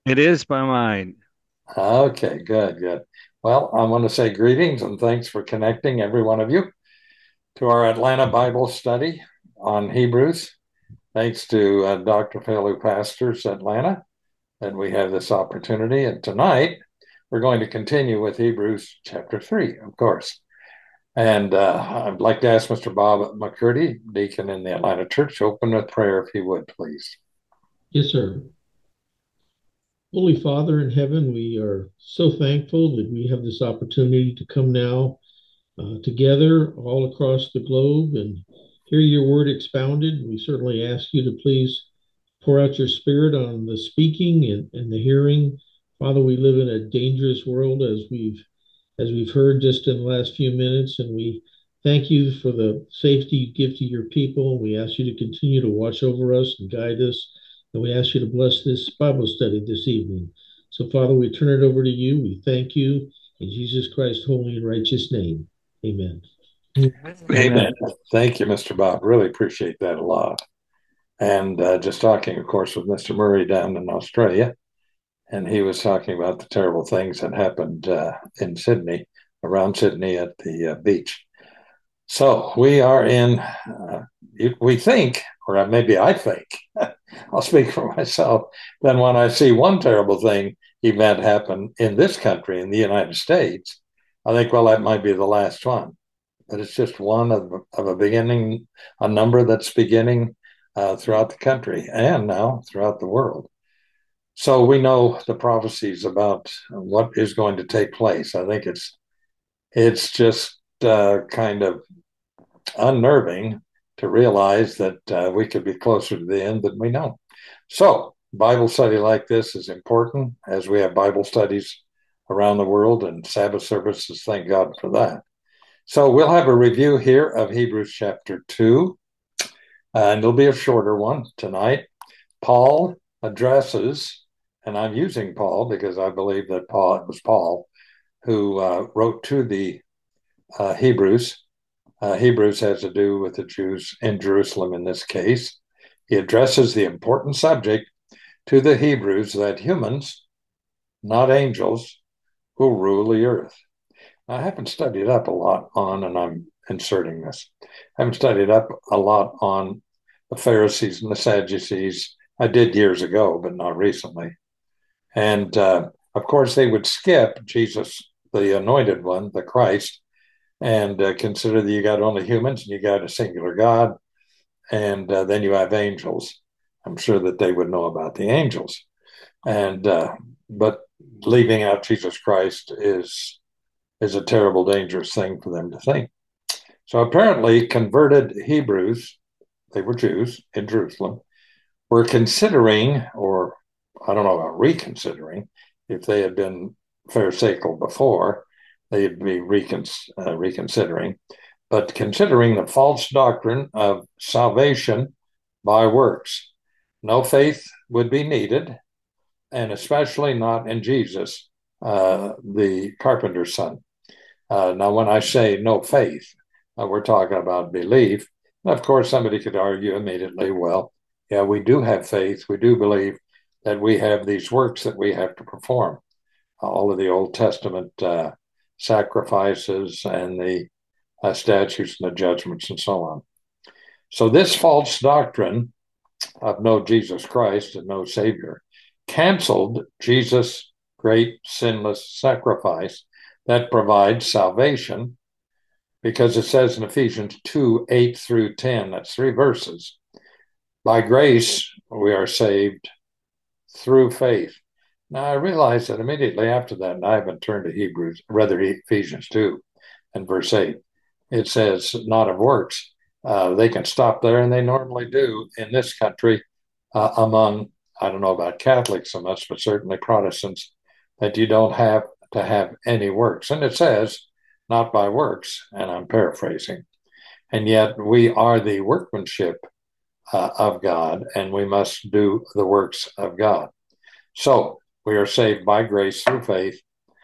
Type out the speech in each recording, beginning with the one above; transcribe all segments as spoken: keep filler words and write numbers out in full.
It is by mine. Okay, good, good. Well, I want to say greetings and thanks for connecting, every one of you, to our Atlanta Bible study on Hebrews. Thanks to uh, Doctor Phil, who pastors Atlanta, that we have this opportunity. And tonight, we're going to continue with Hebrews chapter three, of course. And uh, I'd like to ask Mister Bob McCurdy, deacon in the Atlanta Church, to open with prayer, if he would, please. Yes, sir. Holy Father in heaven, we are so thankful that we have this opportunity to come now uh, together all across the globe and hear your word expounded. We certainly ask you to please pour out your spirit on the speaking and, and the hearing. Father, we live in a dangerous world as we've as we've heard just in the last few minutes, and we thank you for the safety you give to your people. We ask you to continue to watch over us and guide us, and we ask you to bless this Bible study this evening. So, Father, we turn it over to you. We thank you in Jesus Christ's holy and righteous name. Amen. Amen. Amen. Thank you, Mister Bob. Really appreciate that a lot. And uh, just talking, of course, with Mister Murray down in Australia, and he was talking about the terrible things that happened uh, in Sydney, around Sydney at the uh, beach. So we are in, uh, we think, or maybe I think, I'll speak for myself, then when I see one terrible thing, event happen in this country, in the United States, I think, well, that might be the last one. But it's just one of, of a beginning, a number that's beginning uh, throughout the country and now throughout the world. So we know the prophecies about what is going to take place. I think it's it's just uh, kind of unnerving to realize that uh, we could be closer to the end than we know. So Bible study like this is important, as we have Bible studies around the world and Sabbath services. Thank God for that. So we'll have a review here of Hebrews chapter two, and it'll be a shorter one tonight. Paul addresses, and I'm using Paul because I believe that Paul, it was Paul who uh, wrote to the uh, Hebrews. Uh, Hebrews has to do with the Jews in Jerusalem in this case. He addresses the important subject to the Hebrews that humans, not angels, will rule the earth. I haven't studied up a lot on, and I'm inserting this, I haven't studied up a lot on the Pharisees and the Sadducees. I did years ago, but not recently. And uh, of course, they would skip Jesus, the anointed one, the Christ, and uh, consider that you got only humans and you got a singular God, and uh, then you have angels. I'm sure that they would know about the angels, and uh, but leaving out Jesus Christ is is a terrible, dangerous thing for them to think. So apparently, converted Hebrews, they were Jews in Jerusalem, were considering, or I don't know about reconsidering, if they had been Pharisaical before, they'd be recon- uh, reconsidering, but considering the false doctrine of salvation by works. No faith would be needed, and especially not in Jesus, uh, the carpenter's son. Uh, now, when I say no faith, uh, we're talking about belief. And of course, somebody could argue immediately, well, yeah, we do have faith. We do believe that we have these works that we have to perform. All of the Old Testament uh, sacrifices and the uh, statutes and the judgments and so on. So, this false doctrine of no Jesus Christ and no Savior canceled Jesus' great sinless sacrifice that provides salvation, because it says in Ephesians two eight through ten, that's three verses, by grace we are saved through faith. Now I realize that immediately after that, and I haven't turned to Hebrews, rather Ephesians two and verse eight, it says, not of works. Uh, they can stop there, and they normally do in this country uh, among, I don't know about Catholics so much, but certainly Protestants, that you don't have to have any works. And it says, not by works, and I'm paraphrasing. And yet we are the workmanship uh, of God, and we must do the works of God. So we are saved by grace through faith,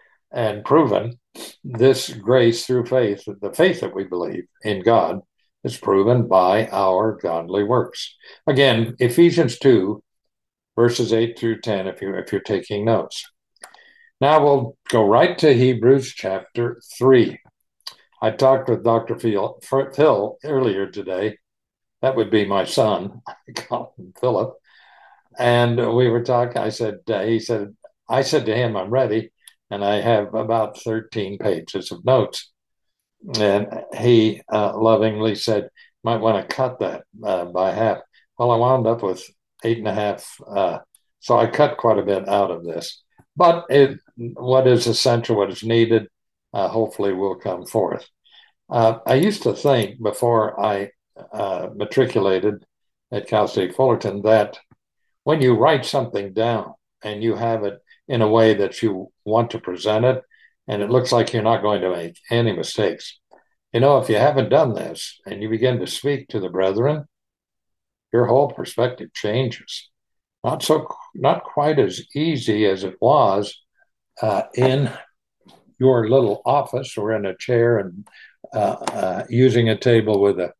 and proven this grace through faith, the faith that we believe in God, is proven by our godly works. Again, Ephesians two verses eight through ten, if you if you're taking notes. Now we'll go right to Hebrews chapter three. I talked with Doctor Phil, Phil earlier today. That would be my son. I call him Philip. And we were talking. I said, uh, he said, I said to him, I'm ready. And I have about thirteen pages of notes. And he uh, lovingly said, might want to cut that uh, by half. Well, I wound up with eight and a half. Uh, so I cut quite a bit out of this. But it, what is essential, what is needed, uh, hopefully will come forth. Uh, I used to think before I uh, matriculated at Cal State Fullerton that when you write something down and you have it in a way that you want to present it, and it looks like you're not going to make any mistakes. You know, if you haven't done this and you begin to speak to the brethren, your whole perspective changes. Not so, not quite as easy as it was uh, in your little office or in a chair and uh, uh, using a table with a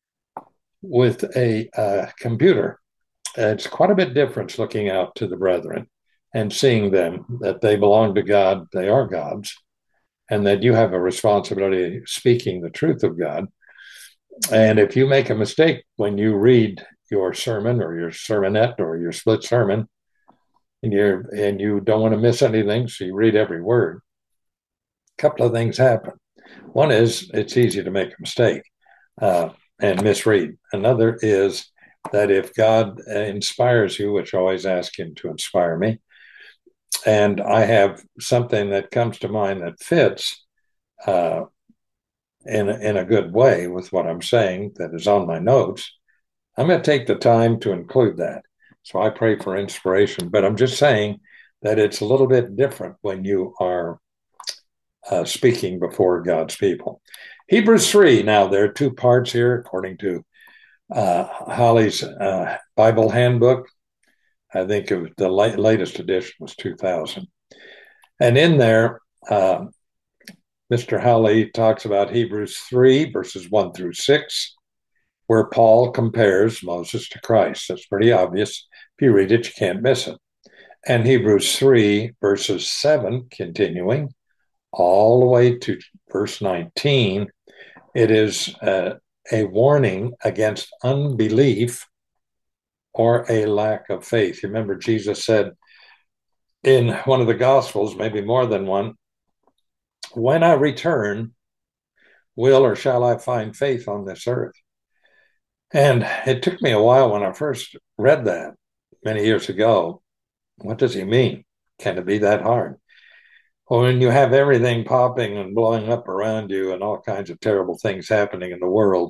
with a uh, computer. It's quite a bit different looking out to the brethren and seeing them that they belong to God, they are God's, and that you have a responsibility speaking the truth of God. And if you make a mistake when you read your sermon or your sermonette or your split sermon, and you're and you don't want to miss anything, so you read every word, a couple of things happen. One is it's easy to make a mistake uh, and misread. Another is that if God inspires you, which I always ask him to inspire me, and I have something that comes to mind that fits uh, in, in a good way with what I'm saying that is on my notes, I'm going to take the time to include that. So I pray for inspiration, but I'm just saying that it's a little bit different when you are uh, speaking before God's people. Hebrews three, now there are two parts here according to uh, Holly's uh, Bible Handbook. I think it was the la- latest edition was two thousand. And in there, uh, Mister Holly talks about Hebrews three, verses one through six, where Paul compares Moses to Christ. That's pretty obvious. If you read it, you can't miss it. And Hebrews three, verses seven, continuing, all the way to verse nineteen, it is uh, a warning against unbelief or a lack of faith. You remember Jesus said in one of the Gospels, maybe more than one, when I return, will or shall I find faith on this earth? And it took me a while when I first read that many years ago. What does he mean? Can it be that hard? Well, when you have everything popping and blowing up around you and all kinds of terrible things happening in the world,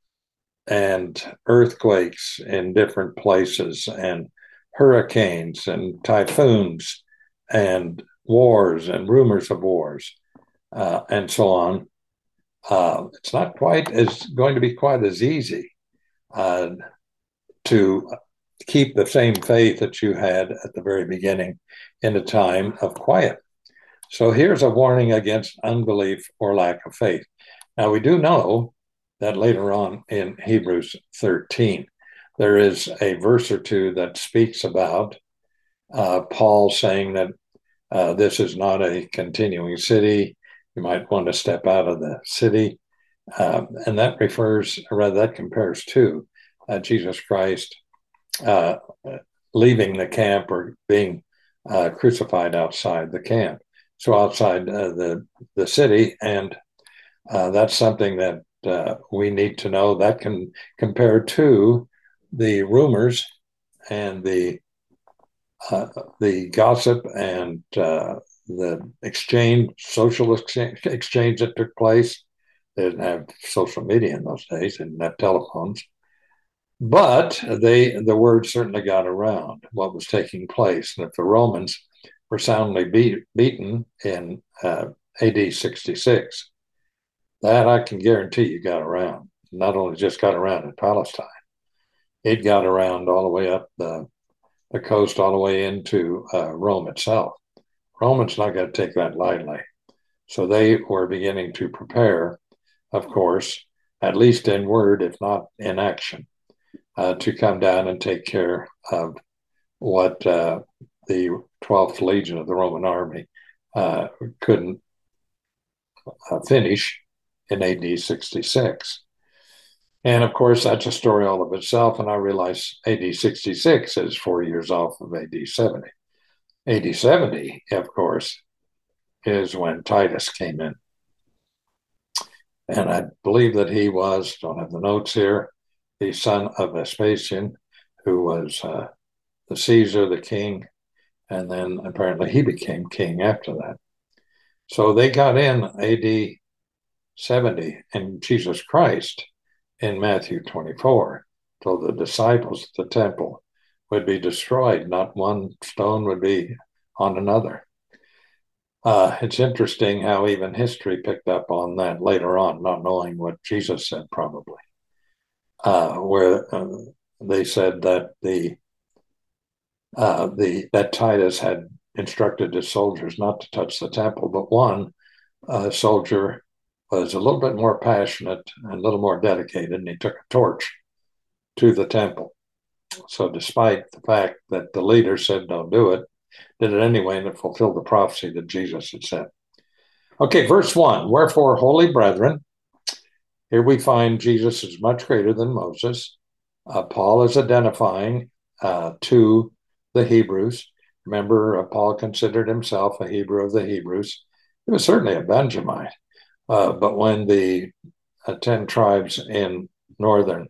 and earthquakes in different places, and hurricanes and typhoons and wars and rumors of wars uh, and so on, uh, it's not quite as going to be quite as easy uh, to keep the same faith that you had at the very beginning in a time of quiet. So here's a warning against unbelief or lack of faith. Now, we do know that later on in Hebrews thirteen, there is a verse or two that speaks about uh, Paul saying that uh, this is not a continuing city. You might want to step out of the city. Um, and that refers, or rather, that compares to uh, Jesus Christ uh, leaving the camp or being uh, crucified outside the camp. So outside uh, the the city, and uh, that's something that uh, we need to know. That can compare to the rumors and the uh, the gossip and uh, the exchange, social exchange, exchange that took place. They didn't have social media in those days, they didn't have telephones, but they the word certainly got around what was taking place. And if the Romans were soundly beat, beaten in uh, A D sixty-six, that I can guarantee you got around. Not only just got around in Palestine, it got around all the way up the, the coast, all the way into uh, Rome itself. Romans not going to take that lightly. So they were beginning to prepare, of course, at least in word, if not in action, uh, to come down and take care of what uh, the twelfth Legion of the Roman army uh, couldn't uh, finish in A D sixty-six. And of course, that's a story all of itself. And I realize A D sixty-six is four years off of A D seventy. A D seventy, of course, is when Titus came in. And I believe that he was, don't have the notes here, the son of Vespasian, who was uh, the Caesar, the king, and then apparently he became king after that. So they got in A D seventy, and Jesus Christ in Matthew twenty-four told the disciples the temple would be destroyed, not one stone would be on another. Uh, it's interesting how even history picked up on that later on, not knowing what Jesus said, probably, uh, where uh, they said that the uh, the that Titus had instructed his soldiers not to touch the temple, but one uh, soldier was a little bit more passionate and a little more dedicated, and he took a torch to the temple. So despite the fact that the leader said don't do it, did it anyway, and it fulfilled the prophecy that Jesus had said. Okay, verse one, wherefore, holy brethren, here we find Jesus is much greater than Moses. Uh, Paul is identifying uh, to the Hebrews. Remember, uh, Paul considered himself a Hebrew of the Hebrews. He was certainly a Benjamite. Uh, but when the uh, ten tribes in northern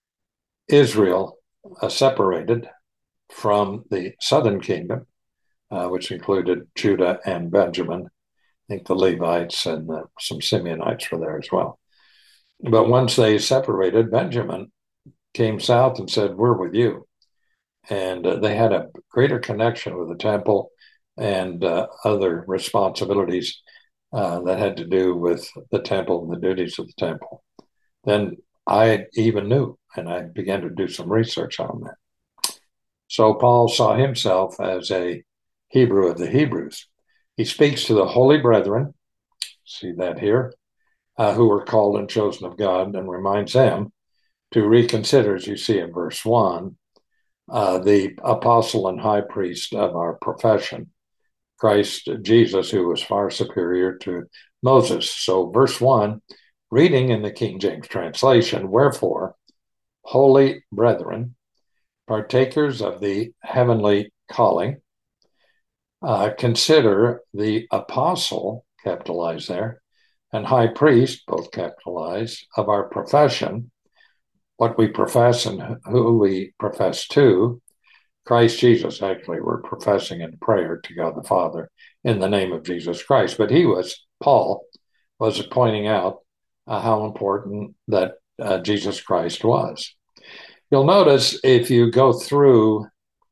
Israel uh, separated from the southern kingdom, uh, which included Judah and Benjamin, I think the Levites and the, some Simeonites were there as well. But once they separated, Benjamin came south and said, we're with you. And uh, they had a greater connection with the temple and uh, other responsibilities uh, that had to do with the temple and the duties of the temple than I even knew. And I began to do some research on that. So Paul saw himself as a Hebrew of the Hebrews. He speaks to the holy brethren, see that here, uh, who were called and chosen of God, and reminds them to reconsider, as you see in verse one, uh, the apostle and high priest of our profession, Christ Jesus, who was far superior to Moses. So verse one, reading in the King James translation, wherefore, holy brethren, partakers of the heavenly calling, uh, consider the apostle, capitalized there, and high priest, both capitalized, of our profession, what we profess and who we profess to, Christ Jesus. Actually, we're professing in prayer to God the Father in the name of Jesus Christ. But he was, Paul, was pointing out uh, how important that uh, Jesus Christ was. You'll notice if you go through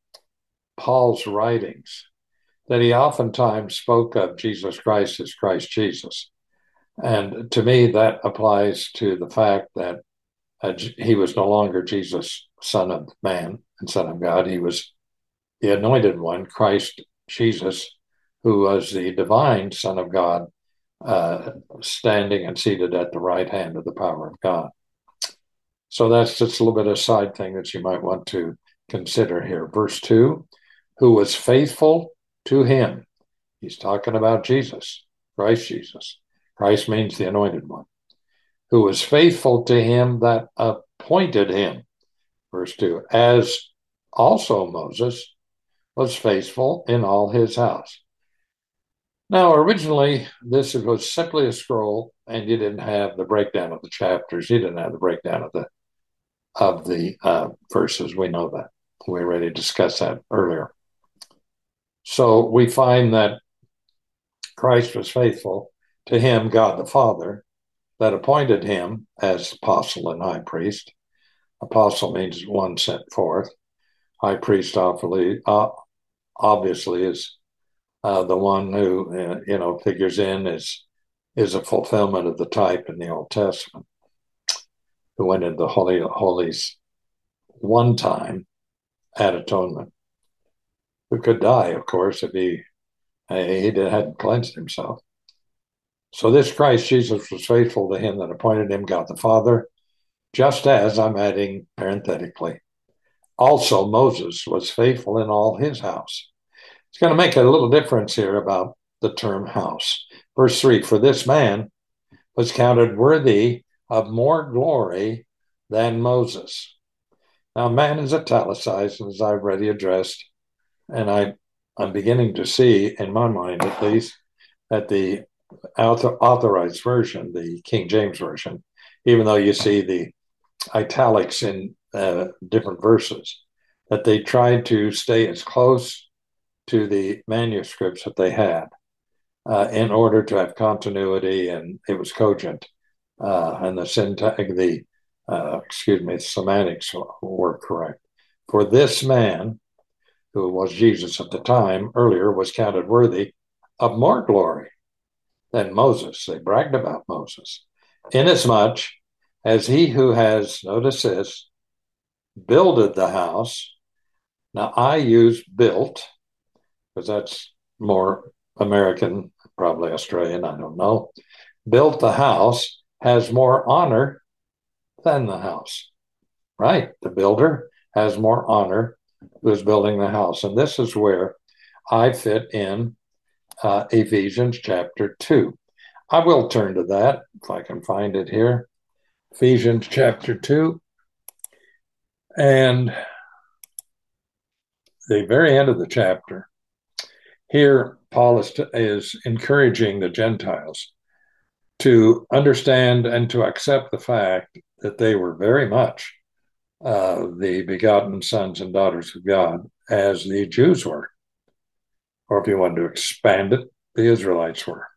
Paul's writings that he oftentimes spoke of Jesus Christ as Christ Jesus. And to me, that applies to the fact that uh, he was no longer Jesus, Son of Man and Son of God. He was the anointed one, Christ Jesus, who was the divine Son of God, uh, standing and seated at the right hand of the power of God. So that's just a little bit of a side thing that you might want to consider here. Verse two, who was faithful to him. He's talking about Jesus, Christ Jesus. Christ means the anointed one. Who was faithful to him that appointed him. Verse two, as also Moses was faithful in all his house. Now, originally, this was simply a scroll, and you didn't have the breakdown of the chapters. You didn't have the breakdown of the of the uh, verses. We know that. We already discussed that earlier. So we find that Christ was faithful to him, God the Father, that appointed him as apostle and high priest. Apostle means one sent forth. High priest obviously, uh, obviously is uh, the one who uh, you know figures in is is a fulfillment of the type in the Old Testament, who went into the Holy Holies one time at atonement, who could die, of course, if he he hadn't cleansed himself. So this Christ Jesus was faithful to him that appointed him, God the Father, just as, I'm adding parenthetically, also Moses was faithful in all his house. It's going to make a little difference here about the term house. Verse three, for this man was counted worthy of more glory than Moses. Now, man is italicized, as I've already addressed, and I, I'm beginning to see, in my mind at least, that the author, authorized version, the King James Version, even though you see the italics in uh, different verses, that they tried to stay as close to the manuscripts that they had uh, in order to have continuity, and it was cogent, uh, and the syntax, the uh, excuse me, semantics were correct. For this man, who was Jesus at the time, earlier was counted worthy of more glory than Moses. They bragged about Moses, inasmuch as he who has, notice this, builded the house. Now I use built because that's more American, probably Australian, I don't know. Built the house has more honor than the house, right? The builder has more honor who's building the house. And this is where I fit in uh, Ephesians chapter two. I will turn to that if I can find it here. Ephesians chapter two. And the very end of the chapter, here Paul is, to, is encouraging the Gentiles to understand and to accept the fact that they were very much uh, the begotten sons and daughters of God, as the Jews were. Or if you want to expand it, the Israelites were.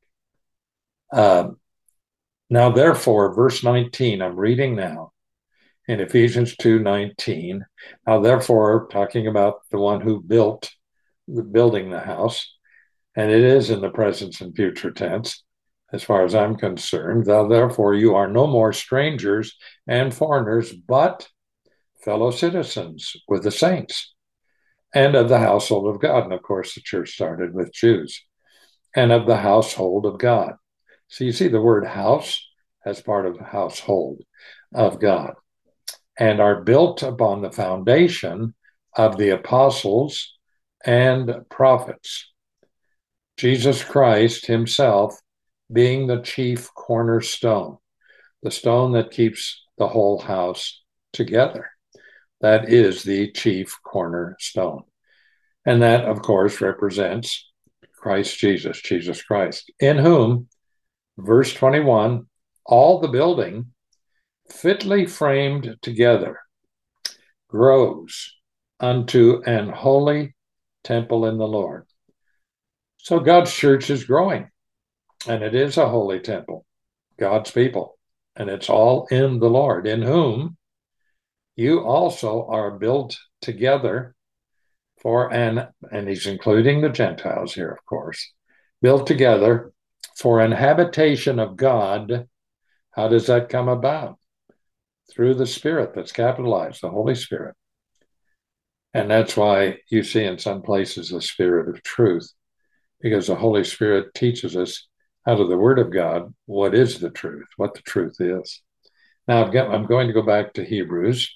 Um, now, therefore, verse nineteen, I'm reading now in Ephesians two nineteen. Now, therefore, talking about the one who built, the building the house, and it is in the present and future tense, as far as I'm concerned. Thou, therefore, you are no more strangers and foreigners, but fellow citizens with the saints and of the household of God. And of course, the church started with Jews, and of the household of God. So you see the word house as part of household of God, and are built upon the foundation of the apostles and prophets, Jesus Christ himself being the chief cornerstone, the stone that keeps the whole house together. That is the chief cornerstone. And that, of course, represents Christ Jesus, Jesus Christ, in whom, verse twenty-one, all the building fitly framed together grows unto an holy temple in the Lord. So God's church is growing, and it is a holy temple, God's people, and it's all in the Lord, in whom you also are built together for an, and he's including the Gentiles here, of course, built together for an habitation of God. How does that come about? Through the Spirit that's capitalized, the Holy Spirit. And that's why you see in some places the Spirit of truth, because the Holy Spirit teaches us out of the Word of God what is the truth, what the truth is. Now, I'm going to go back to Hebrews,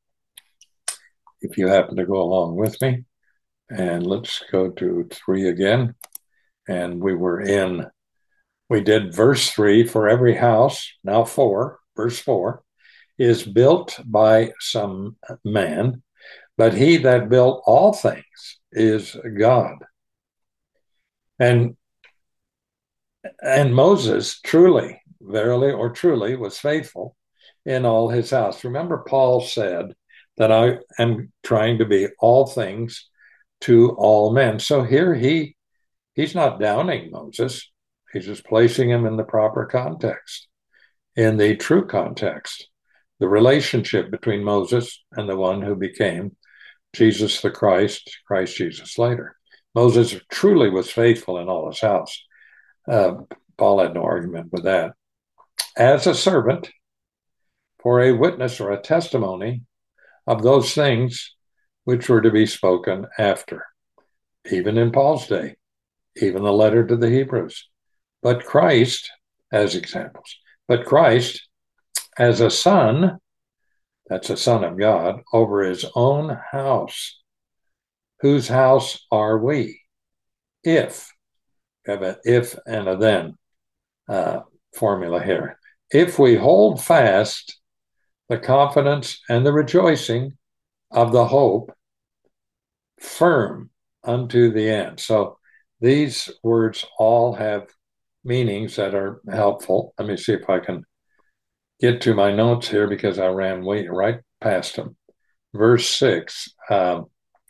if you happen to go along with me. And let's go to three again. And we were in, we did verse three, for every house, now four, verse four, is built by some man, but he that built all things is God. And, and Moses truly, verily or truly, was faithful in all his house. Remember, Paul said that I am trying to be all things to all men. So here he he's not downing Moses. He's just placing him in the proper context, in the true context, the relationship between Moses and the one who became Jesus the Christ, Christ Jesus later. Moses truly was faithful in all his house. Uh, Paul had no argument with that. As a servant, for a witness or a testimony of those things which were to be spoken after, even in Paul's day, even the letter to the Hebrews. But Christ, as examples, but Christ as a son, that's a son of God, over his own house. Whose house are we? If, we have an if and a then uh, formula here. If we hold fast the confidence and the rejoicing of the hope firm unto the end. So these words all have meanings that are helpful. Let me see if I can get to my notes here because I ran way right past them. Verse six, um,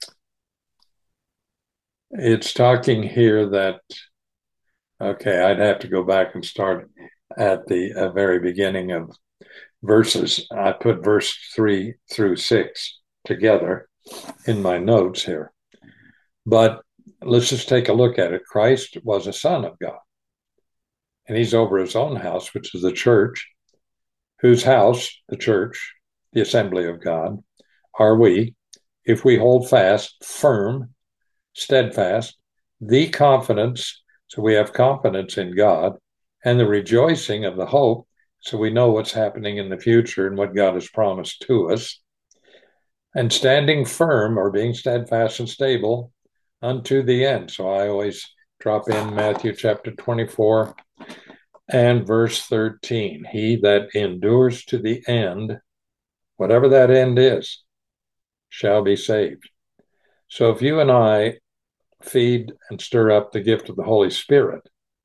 it's talking here that, okay, I'd have to go back and start at the uh, very beginning of verses. I put verse three through six together in my notes here. But let's just take a look at it. Christ was a son of God, and he's over his own house, which is the church, whose house, the church, the assembly of God, are we, if we hold fast, firm, steadfast, the confidence, so we have confidence in God, and the rejoicing of the hope, so we know what's happening in the future and what God has promised to us, and standing firm or being steadfast and stable unto the end. So I always drop in Matthew chapter twenty-four and verse thirteen. He that endures to the end, whatever that end is, shall be saved. So if you and I feed and stir up the gift of the Holy Spirit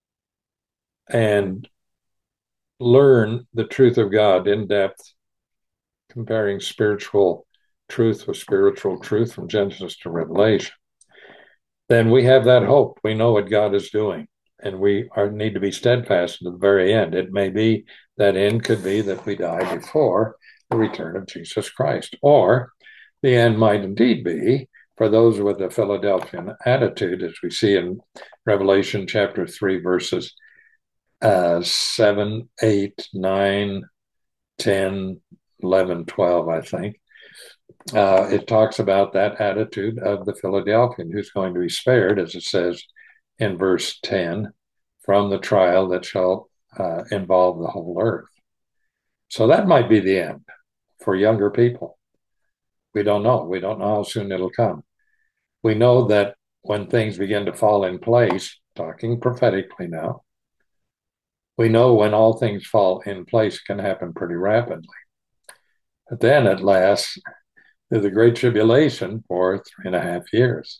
and learn the truth of God in depth, comparing spiritual truth with spiritual truth from Genesis to Revelation, then we have that hope. We know what God is doing, and we are, need to be steadfast to the very end. It may be that end could be that we die before the return of Jesus Christ, or the end might indeed be for those with a Philadelphian attitude, as we see in Revelation chapter three, verses uh, seven, eight, nine, ten, eleven, twelve, I think. Uh, it talks about that attitude of the Philadelphian who's going to be spared, as it says in verse ten, from the trial that shall uh, involve the whole earth. So that might be the end for younger people. We don't know. We don't know how soon it'll come. We know that when things begin to fall in place, talking prophetically now, we know when all things fall in place can happen pretty rapidly. But then at last, through the Great Tribulation for three and a half years.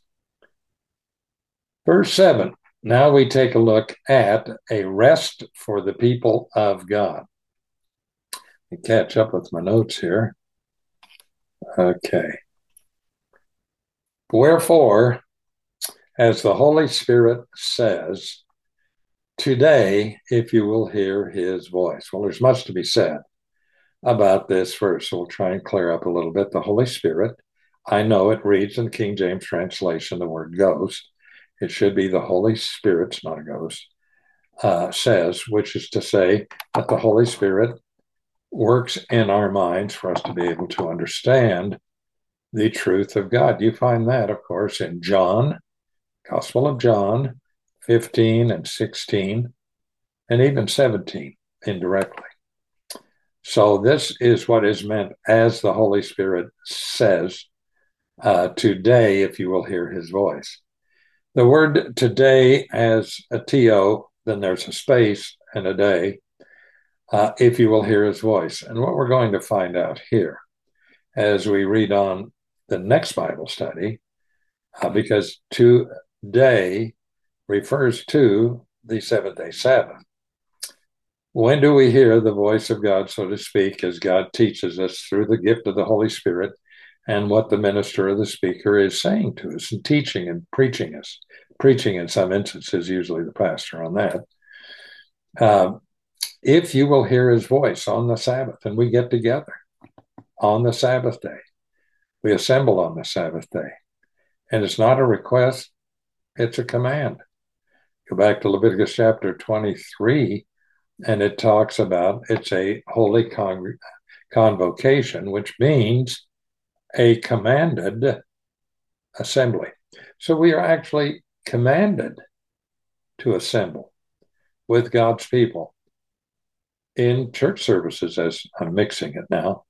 Verse seven, now we take a look at a rest for the people of God. Let me catch up with my notes here. Okay. Wherefore, as the Holy Spirit says, today, if you will hear his voice. Well, there's much to be said about this verse, so we'll try and clear up a little bit. The Holy Spirit, I know it reads in the King James translation the word ghost. It should be the Holy Spirit's, not a ghost, uh, says, which is to say that the Holy Spirit works in our minds for us to be able to understand the truth of God. You find that, of course, in John, Gospel of John, fifteen and sixteen, and even seventeen indirectly. So this is what is meant as the Holy Spirit says, uh, today, if you will hear his voice. The word today has a to, then there's a space and a day, uh, if you will hear his voice. And what we're going to find out here as we read on the next Bible study, uh, because today refers to the seventh-day Sabbath. When do we hear the voice of God, so to speak, as God teaches us through the gift of the Holy Spirit and what the minister or the speaker is saying to us and teaching and preaching us? Preaching in some instances, usually the pastor on that. Um, if you will hear his voice on the Sabbath, and we get together on the Sabbath day, we assemble on the Sabbath day. And it's not a request, it's a command. Go back to Leviticus chapter twenty-three, and it talks about it's a holy con- convocation, which means a commanded assembly. So we are actually commanded to assemble with God's people in church services, as I'm mixing it now,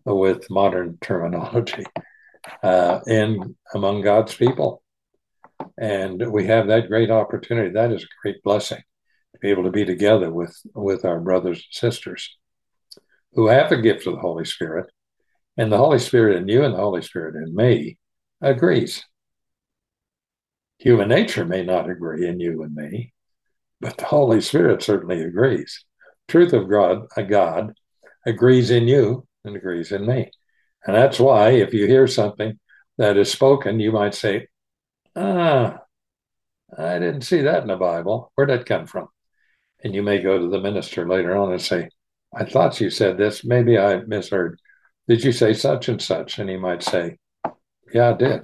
with modern terminology, uh, in among God's people. And we have that great opportunity. That is a great blessing to be able to be together with, with our brothers and sisters who have the gift of the Holy Spirit. And the Holy Spirit in you and the Holy Spirit in me agrees. Human nature may not agree in you and me, but the Holy Spirit certainly agrees. Truth of God, a God agrees in you and agrees in me. And that's why if you hear something that is spoken, you might say, ah, I didn't see that in the Bible. Where'd that come from? And you may go to the minister later on and say, I thought you said this. Maybe I misheard. Did you say such and such? And he might say, yeah, I did.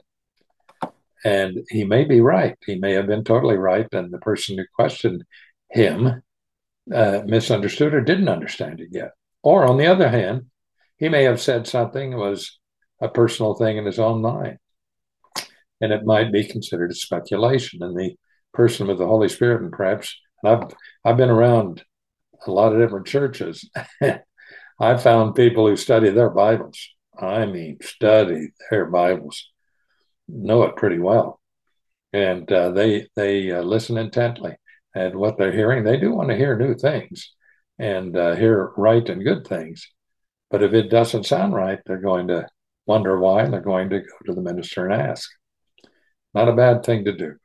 And he may be right. He may have been totally right. And the person who questioned him uh, misunderstood or didn't understand it yet. Or on the other hand, he may have said something that was a personal thing in his own mind. And it might be considered a speculation. And the person with the Holy Spirit, and perhaps, and I've, I've been around a lot of different churches. I found people who study their Bibles. I mean, study their Bibles, know it pretty well. And uh, they they uh, listen intently. And what they're hearing, they do want to hear new things and uh, hear right and good things. But if it doesn't sound right, they're going to wonder why, and they're going to go to the minister and ask. Not a bad thing to do.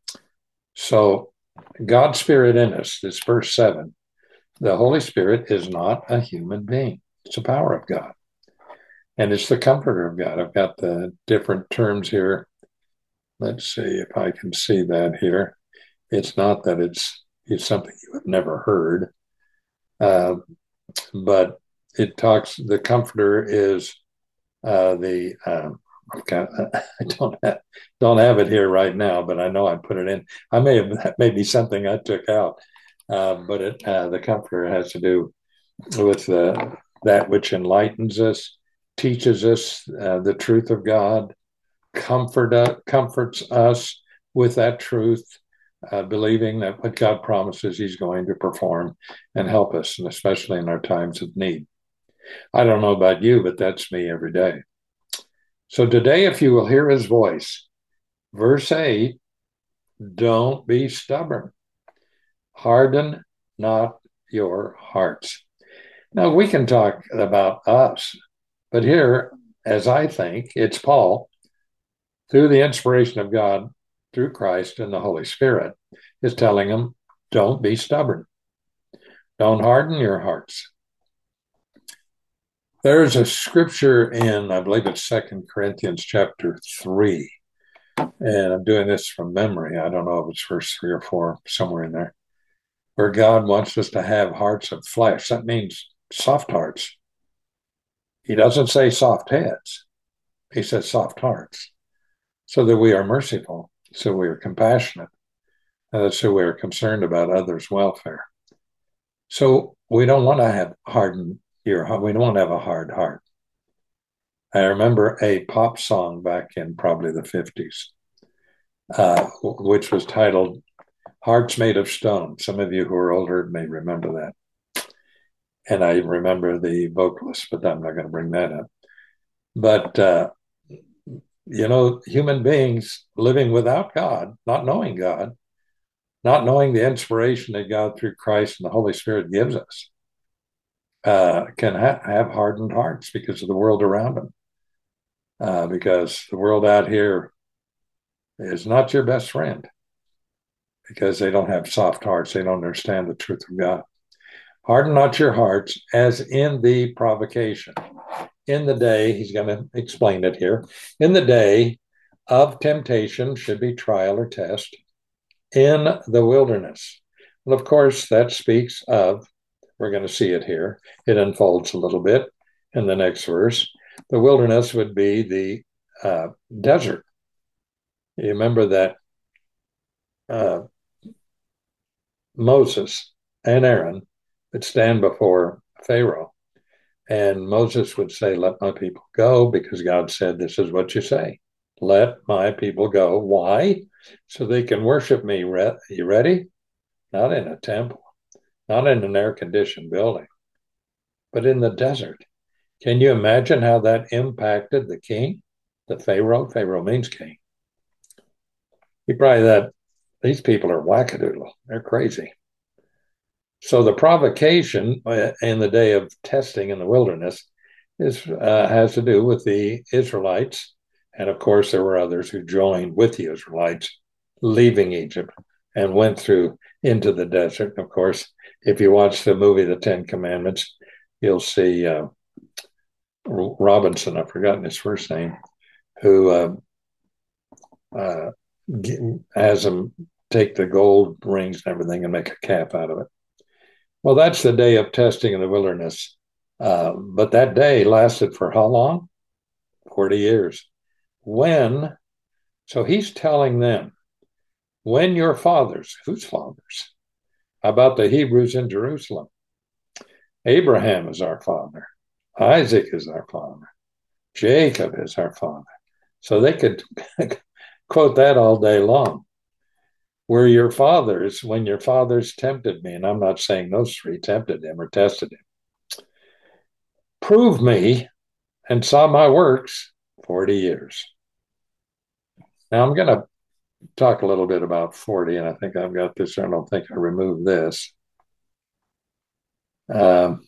So God's Spirit in us, this verse seven, the Holy Spirit is not a human being. It's the power of God. And it's the comforter of God. I've got the different terms here. Let's see if I can see that here. It's not that it's, it's something you have never heard, uh, but it talks, the comforter is uh, the, um, got, I don't have, don't have it here right now, but I know I put it in. I may have, that may be something I took out, uh, but it, uh, the comforter has to do with uh, that which enlightens us, teaches us uh, the truth of God, comfort uh, comforts us with that truth, uh, believing that what God promises he's going to perform and help us, and especially in our times of need. I don't know about you, but that's me every day. So today, if you will hear his voice, verse eight, don't be stubborn. Harden not your hearts. Now, we can talk about us, but here, as I think, it's Paul, through the inspiration of God, through Christ and the Holy Spirit, is telling them, don't be stubborn. Don't harden your hearts. There's a scripture in, I believe it's Second Corinthians chapter three, and I'm doing this from memory. I don't know if it's verse three or four, somewhere in there, where God wants us to have hearts of flesh. That means soft hearts. He doesn't say soft heads. He says soft hearts, so that we are merciful, so we are compassionate, and so we are concerned about others' welfare. So we don't want to have hardened your heart. We don't want to have a hard heart. I remember a pop song back in probably the fifties, uh, which was titled Hearts Made of Stone. Some of you who are older may remember that. And I remember the vocalist, but I'm not going to bring that up. But, uh, you know, human beings living without God, not knowing God, not knowing the inspiration that God through Christ and the Holy Spirit gives us, uh, can ha- have hardened hearts because of the world around them. Uh, because the world out here is not your best friend, because they don't have soft hearts. They don't understand the truth of God. Harden not your hearts as in the provocation. In the day, he's going to explain it here. In the day of temptation should be trial or test in the wilderness. Well, of course, that speaks of, we're going to see it here. It unfolds a little bit in the next verse. The wilderness would be the uh, desert. You remember that uh, Moses and Aaron would stand before Pharaoh, and Moses would say, let my people go, because God said, this is what you say. Let my people go. Why? So they can worship me. Re- you ready? Not in a temple, not in an air-conditioned building, but in the desert. Can you imagine how that impacted the king, the Pharaoh? Pharaoh means king. He probably thought, these people are wackadoodle. They're crazy. So the provocation uh, in the day of testing in the wilderness is uh, has to do with the Israelites. And of course, there were others who joined with the Israelites leaving Egypt and went through into the desert. Of course, if you watch the movie The Ten Commandments, you'll see uh, Robinson, I've forgotten his first name, who uh, uh, has them take the gold rings and everything and make a calf out of it. Well, that's the day of testing in the wilderness. Uh, but that day lasted for how long? forty years. When, so he's telling them, when your fathers, whose fathers? How about the Hebrews in Jerusalem? Abraham is our father. Isaac is our father. Jacob is our father. So they could quote that all day long. Were your fathers, when your fathers tempted me, and I'm not saying those three tempted him or tested him, prove me and saw my works forty years. Now I'm going to talk a little bit about forty, and I think I've got this. I don't think I removed this. Um,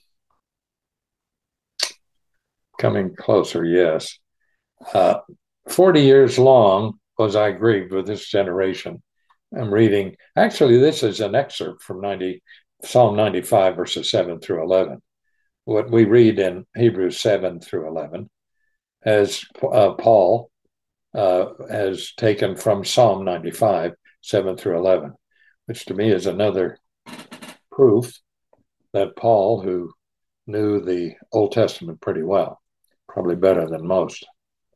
coming closer, yes. Uh, forty years long was I grieved with this generation. I'm reading, actually, this is an excerpt from ninety, Psalm ninety-five, verses seven through eleven. What we read in Hebrews seven through eleven, as uh, Paul uh, has taken from Psalm ninety-five, seven through eleven, which to me is another proof that Paul, who knew the Old Testament pretty well, probably better than most,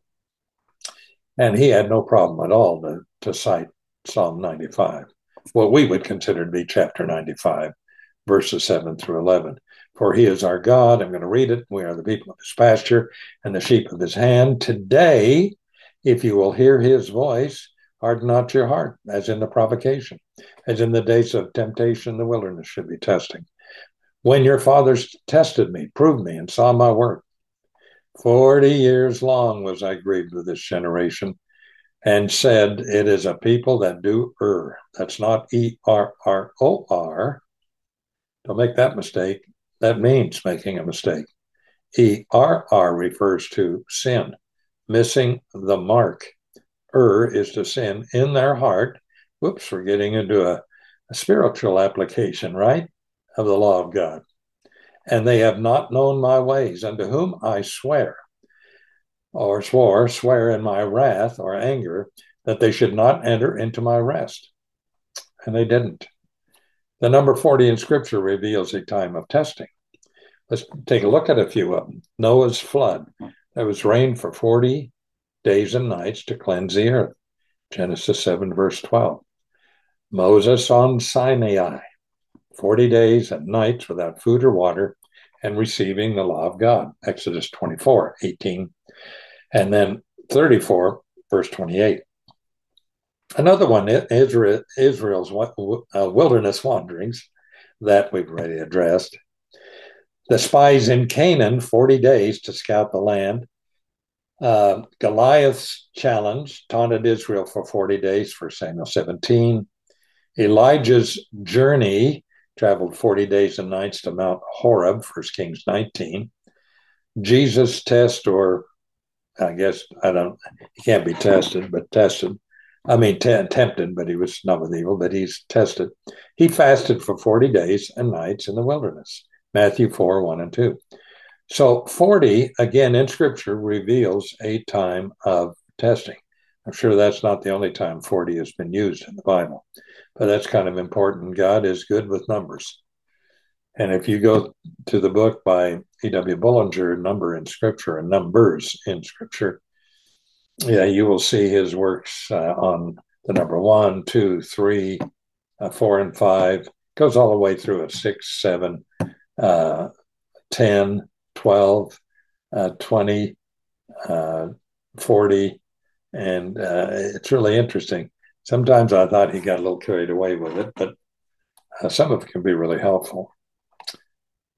and he had no problem at all to, to cite Psalm ninety-five, what we would consider to be chapter ninety-five, verses seven through eleven. For he is our God. I'm going to read it. We are the people of his pasture and the sheep of his hand. Today, if you will hear his voice, harden not your heart, as in the provocation, as in the days of temptation, the wilderness should be testing. When your fathers tested me, proved me, and saw my work, forty years long was I grieved with this generation, and said, it is a people that do err. That's not E R R O R. Don't make that mistake. That means making a mistake. E R R refers to sin, missing the mark. Err is to sin in their heart. Whoops, we're getting into a, a spiritual application, right, of the law of God. And they have not known my ways, unto whom I swear, or swore, swear in my wrath or anger, that they should not enter into my rest. And they didn't. The number forty in Scripture reveals a time of testing. Let's take a look at a few of them. Noah's flood. There was rain for forty days and nights to cleanse the earth. Genesis seven, verse twelve. Moses on Sinai. forty days and nights without food or water and receiving the law of God. Exodus twenty-four, eighteen. And then thirty-four, verse twenty-eight. Another one, Israel, Israel's wilderness wanderings, that we've already addressed. The spies in Canaan, forty days to scout the land. Uh, Goliath's challenge taunted Israel for forty days, First Samuel seventeen. Elijah's journey, traveled forty days and nights to Mount Horeb, First Kings nineteen. Jesus' test, or I guess, I don't, he can't be tested, but tested. I mean, t- tempted, but he was not with evil, but he's tested. He fasted for forty days and nights in the wilderness. Matthew four, one and two. So forty, again, in Scripture, reveals a time of testing. I'm sure that's not the only time forty has been used in the Bible, but that's kind of important. God is good with numbers. And if you go to the book by E W Bullinger, Number in Scripture, and Numbers in Scripture, yeah, you will see his works uh, on the number one, two, three, uh, four, and five. Goes all the way through at six, seven, uh, ten, twelve, uh, twenty, uh, forty, and uh, it's really interesting. Sometimes I thought he got a little carried away with it, but uh, some of it can be really helpful.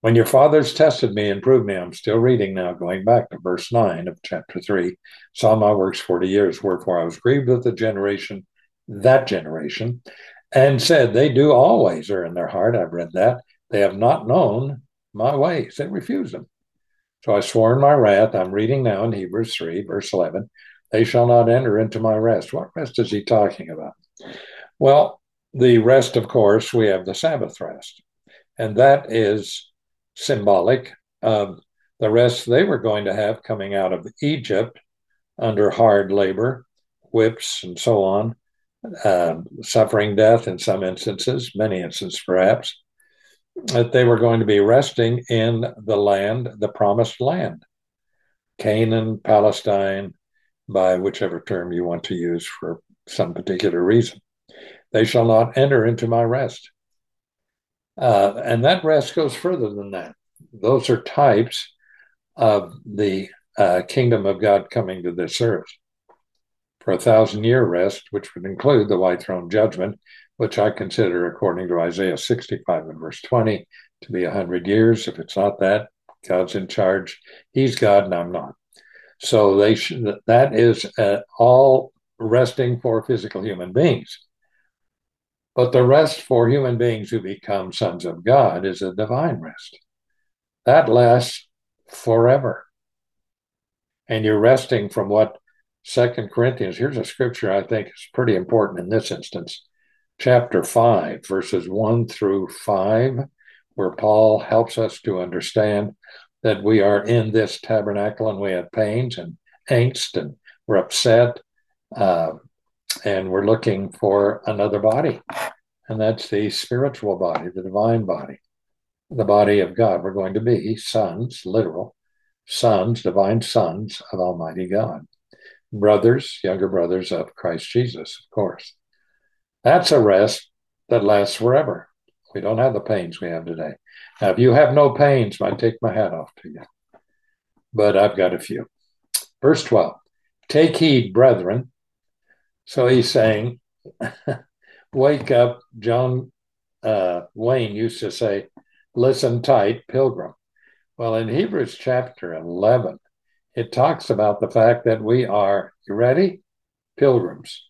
When your fathers tested me and proved me, I'm still reading now, going back to verse nine of chapter three, saw my works forty years, wherefore I was grieved with the generation, that generation, and said, they do always err in their heart. I've read that. They have not known my ways. They refuse them. So I swore in my wrath, I'm reading now in Hebrews three, verse eleven, they shall not enter into my rest. What rest is he talking about? Well, the rest, of course, we have the Sabbath rest, and that is symbolic of the rest they were going to have coming out of Egypt under hard labor, whips, and so on, uh, suffering death in some instances, many instances perhaps, that they were going to be resting in the land, the promised land, Canaan, Palestine, by whichever term you want to use for some particular reason. They shall not enter into my rest. Uh, and that rest goes further than that. Those are types of the uh, kingdom of God coming to this earth. For a thousand year rest, which would include the white throne judgment, which I consider, according to Isaiah sixty-five and verse twenty, to be a hundred years. If it's not that, God's in charge. He's God and I'm not. So they should, that is uh, all resting for physical human beings. But the rest for human beings who become sons of God is a divine rest. That lasts forever. And you're resting from what Second Corinthians, here's a scripture I think is pretty important in this instance, chapter five, verses one through five, where Paul helps us to understand that we are in this tabernacle and we have pains and angst and we're upset uh, and we're looking for another body. And that's the spiritual body, the divine body, the body of God. We're going to be sons, literal sons, divine sons of Almighty God. Brothers, younger brothers of Christ Jesus, of course. That's a rest that lasts forever. We don't have the pains we have today. Now, if you have no pains, I take my hat off to you. But I've got a few. Verse twelve, take heed, brethren. So he's saying, wake up. John uh, Wayne used to say, listen tight, pilgrim. Well, in Hebrews chapter eleven, it talks about the fact that we are, you ready? Pilgrims.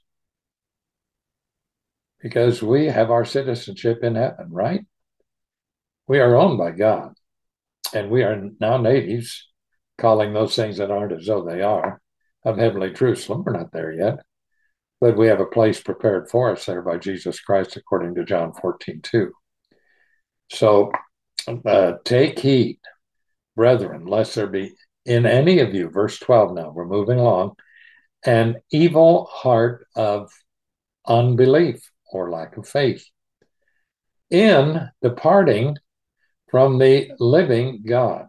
Because we have our citizenship in heaven, right? We are owned by God. And we are now natives, calling those things that aren't as though they are, of heavenly Jerusalem. We're not there yet. But we have a place prepared for us there by Jesus Christ, according to John fourteen two. So uh, take heed, brethren, lest there be in any of you, verse twelve now, we're moving along, an evil heart of unbelief or lack of faith in departing from the living God.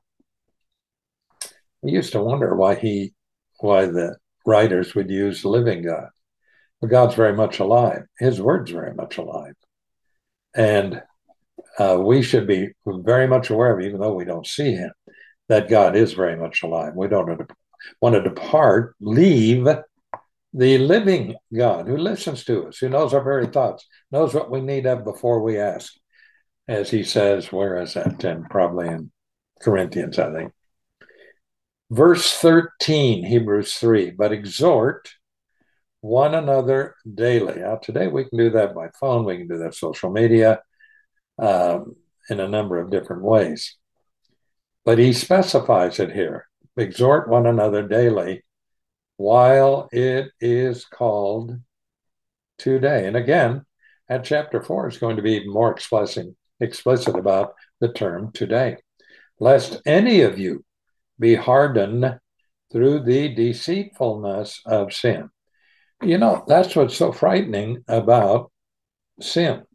I used to wonder why he, why the writers would use living God. Well, God's very much alive. His word's very much alive. And uh, we should be very much aware of, even though we don't see him, that God is very much alive. We don't want to depart, leave the living God who listens to us, who knows our very thoughts, knows what we need of before we ask. As he says, where is that? And probably in Corinthians, I think. Verse thirteen, Hebrews three, but exhort one another daily. Now, today we can do that by phone, we can do that social media, um, in a number of different ways. But he specifies it here. Exhort one another daily while it is called today. And again, at chapter four is going to be more explicit, explicit about the term today. Lest any of you be hardened through the deceitfulness of sin. You know, that's what's so frightening about sin.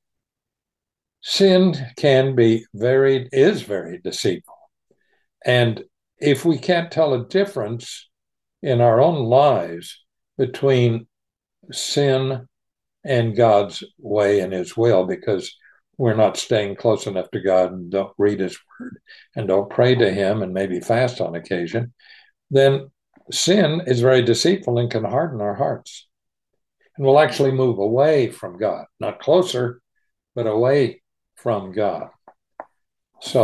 Sin can be very, is very deceitful. And if we can't tell a difference in our own lives between sin and God's way and his will, because we're not staying close enough to God and don't read his word and don't pray to him and maybe fast on occasion, then sin is very deceitful and can harden our hearts. And we'll actually move away from God, not closer, but away from God. So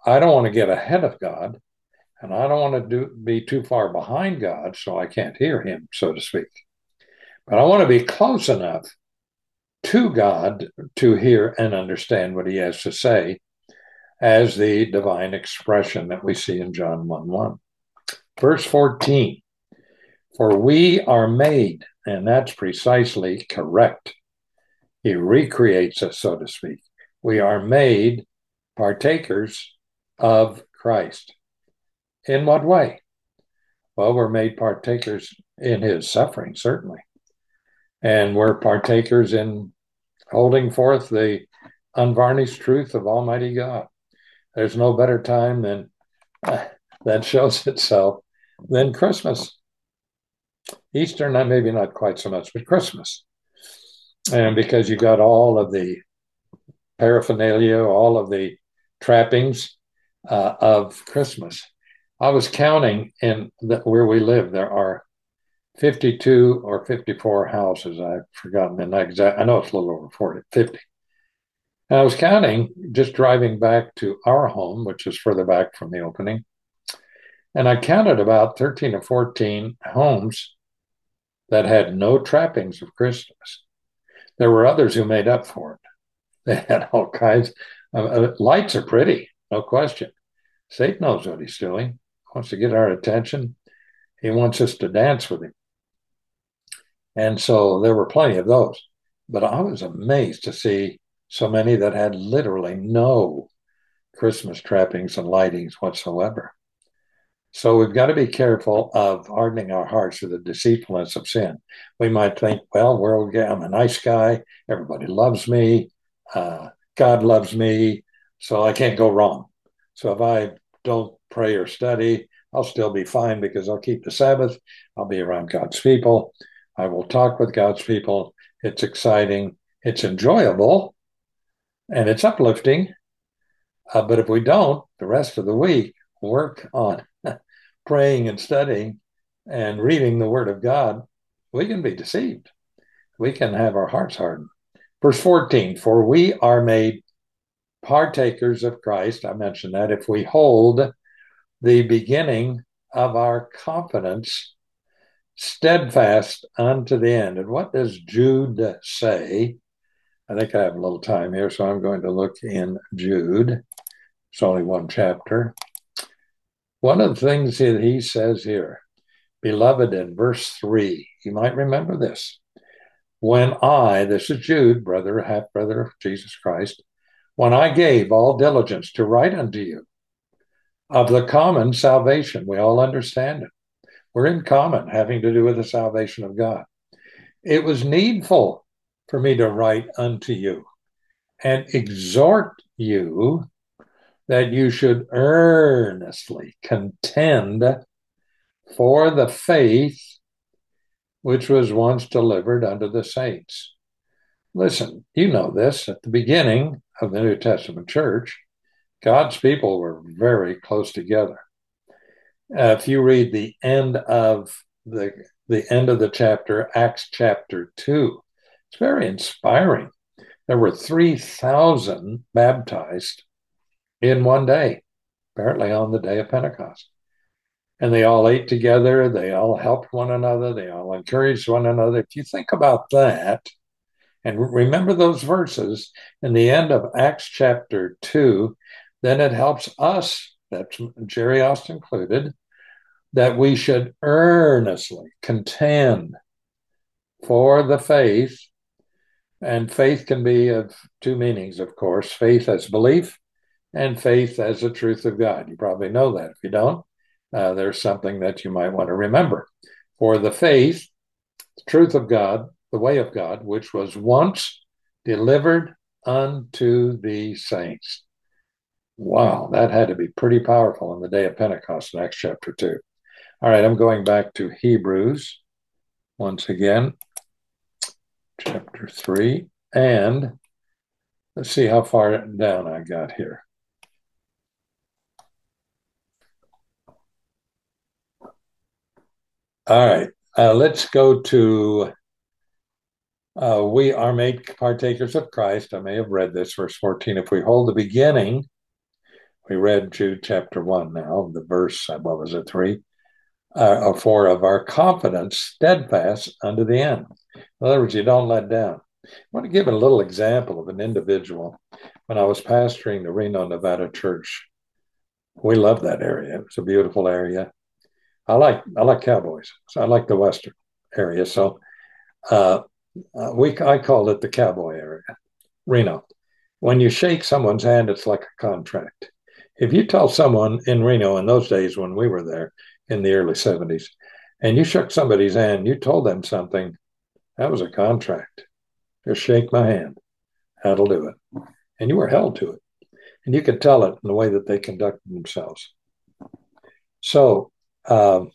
I don't want to get ahead of God, and I don't want to do, be too far behind God so I can't hear him, so to speak. But I want to be close enough to God to hear and understand what he has to say as the divine expression that we see in John one one. Verse fourteen, for we are made, and that's precisely correct. He recreates us, so to speak. We are made partakers of Christ. In what way? Well, we're made partakers in his suffering, certainly. And we're partakers in holding forth the unvarnished truth of Almighty God. There's no better time than uh, that shows itself than Christmas. Easter, not maybe not quite so much, but Christmas. And because you got all of the paraphernalia, all of the trappings uh, of Christmas. I was counting in the, where we live, there are fifty-two or fifty-four houses. I've forgotten the exact, I know it's a little over forty, fifty. And I was counting just driving back to our home, which is further back from the opening. And I counted about thirteen or fourteen homes that had no trappings of Christmas. There were others who made up for it. They had all kinds of uh, lights are pretty, no question. Satan knows what he's doing. He wants to get our attention. He wants us to dance with him. And so there were plenty of those. But I was amazed to see so many that had literally no Christmas trappings and lightings whatsoever. So we've got to be careful of hardening our hearts to the deceitfulness of sin. We might think, well, world, I'm a nice guy. Everybody loves me. Uh, God loves me. So I can't go wrong. So if I don't pray or study, I'll still be fine because I'll keep the Sabbath. I'll be around God's people. I will talk with God's people. It's exciting. It's enjoyable. And it's uplifting. Uh, but if we don't, the rest of the week, work on praying and studying and reading the Word of God, we can be deceived. We can have our hearts hardened. Verse fourteen, for we are made partakers of Christ. I mentioned that if we hold the beginning of our confidence steadfast unto the end. And what does Jude say? I think I have a little time here, so I'm going to look in Jude. It's only one chapter. One of the things that he says here, beloved, in verse three, you might remember this. When I, this is Jude, brother, half brother of Jesus Christ, when I gave all diligence to write unto you of the common salvation, we all understand it. We're in common, having to do with the salvation of God. It was needful for me to write unto you and exhort you that you should earnestly contend for the faith which was once delivered unto the saints. Listen, you know this, at the beginning of the New Testament church, God's people were very close together. Uh, if you read the end of the the end of the chapter, Acts chapter two, it's very inspiring. There were three thousand baptized in one day, apparently on the day of Pentecost. And they all ate together. They all helped one another. They all encouraged one another. If you think about that, and remember those verses in the end of Acts chapter two, then it helps us, that's Jerry Austin included, that we should earnestly contend for the faith. And faith can be of two meanings, of course, faith as belief and faith as the truth of God. You probably know that. If you don't, uh, there's something that you might want to remember. For the faith, the truth of God, the way of God, which was once delivered unto the saints. Wow, that had to be pretty powerful on the day of Pentecost in Acts chapter two. All right, I'm going back to Hebrews once again, chapter three, and let's see how far down I got here. All right, uh, let's go to uh, we are made partakers of Christ. I may have read this, verse fourteen. If we hold the beginning We read Jude chapter one now, the verse, what was it, three? Uh, or four, of our confidence steadfast unto the end. In other words, you don't let down. I want to give a little example of an individual. When I was pastoring the Reno, Nevada church, we loved that area. It was a beautiful area. I like I like cowboys, so I like the western area. So uh, uh, we I called it the cowboy area, Reno. When you shake someone's hand, it's like a contract. If you tell someone in Reno in those days when we were there in the early seventies, and you shook somebody's hand, you told them something, that was a contract. Just shake my hand. That'll do it. And you were held to it. And you could tell it in the way that they conducted themselves. So um,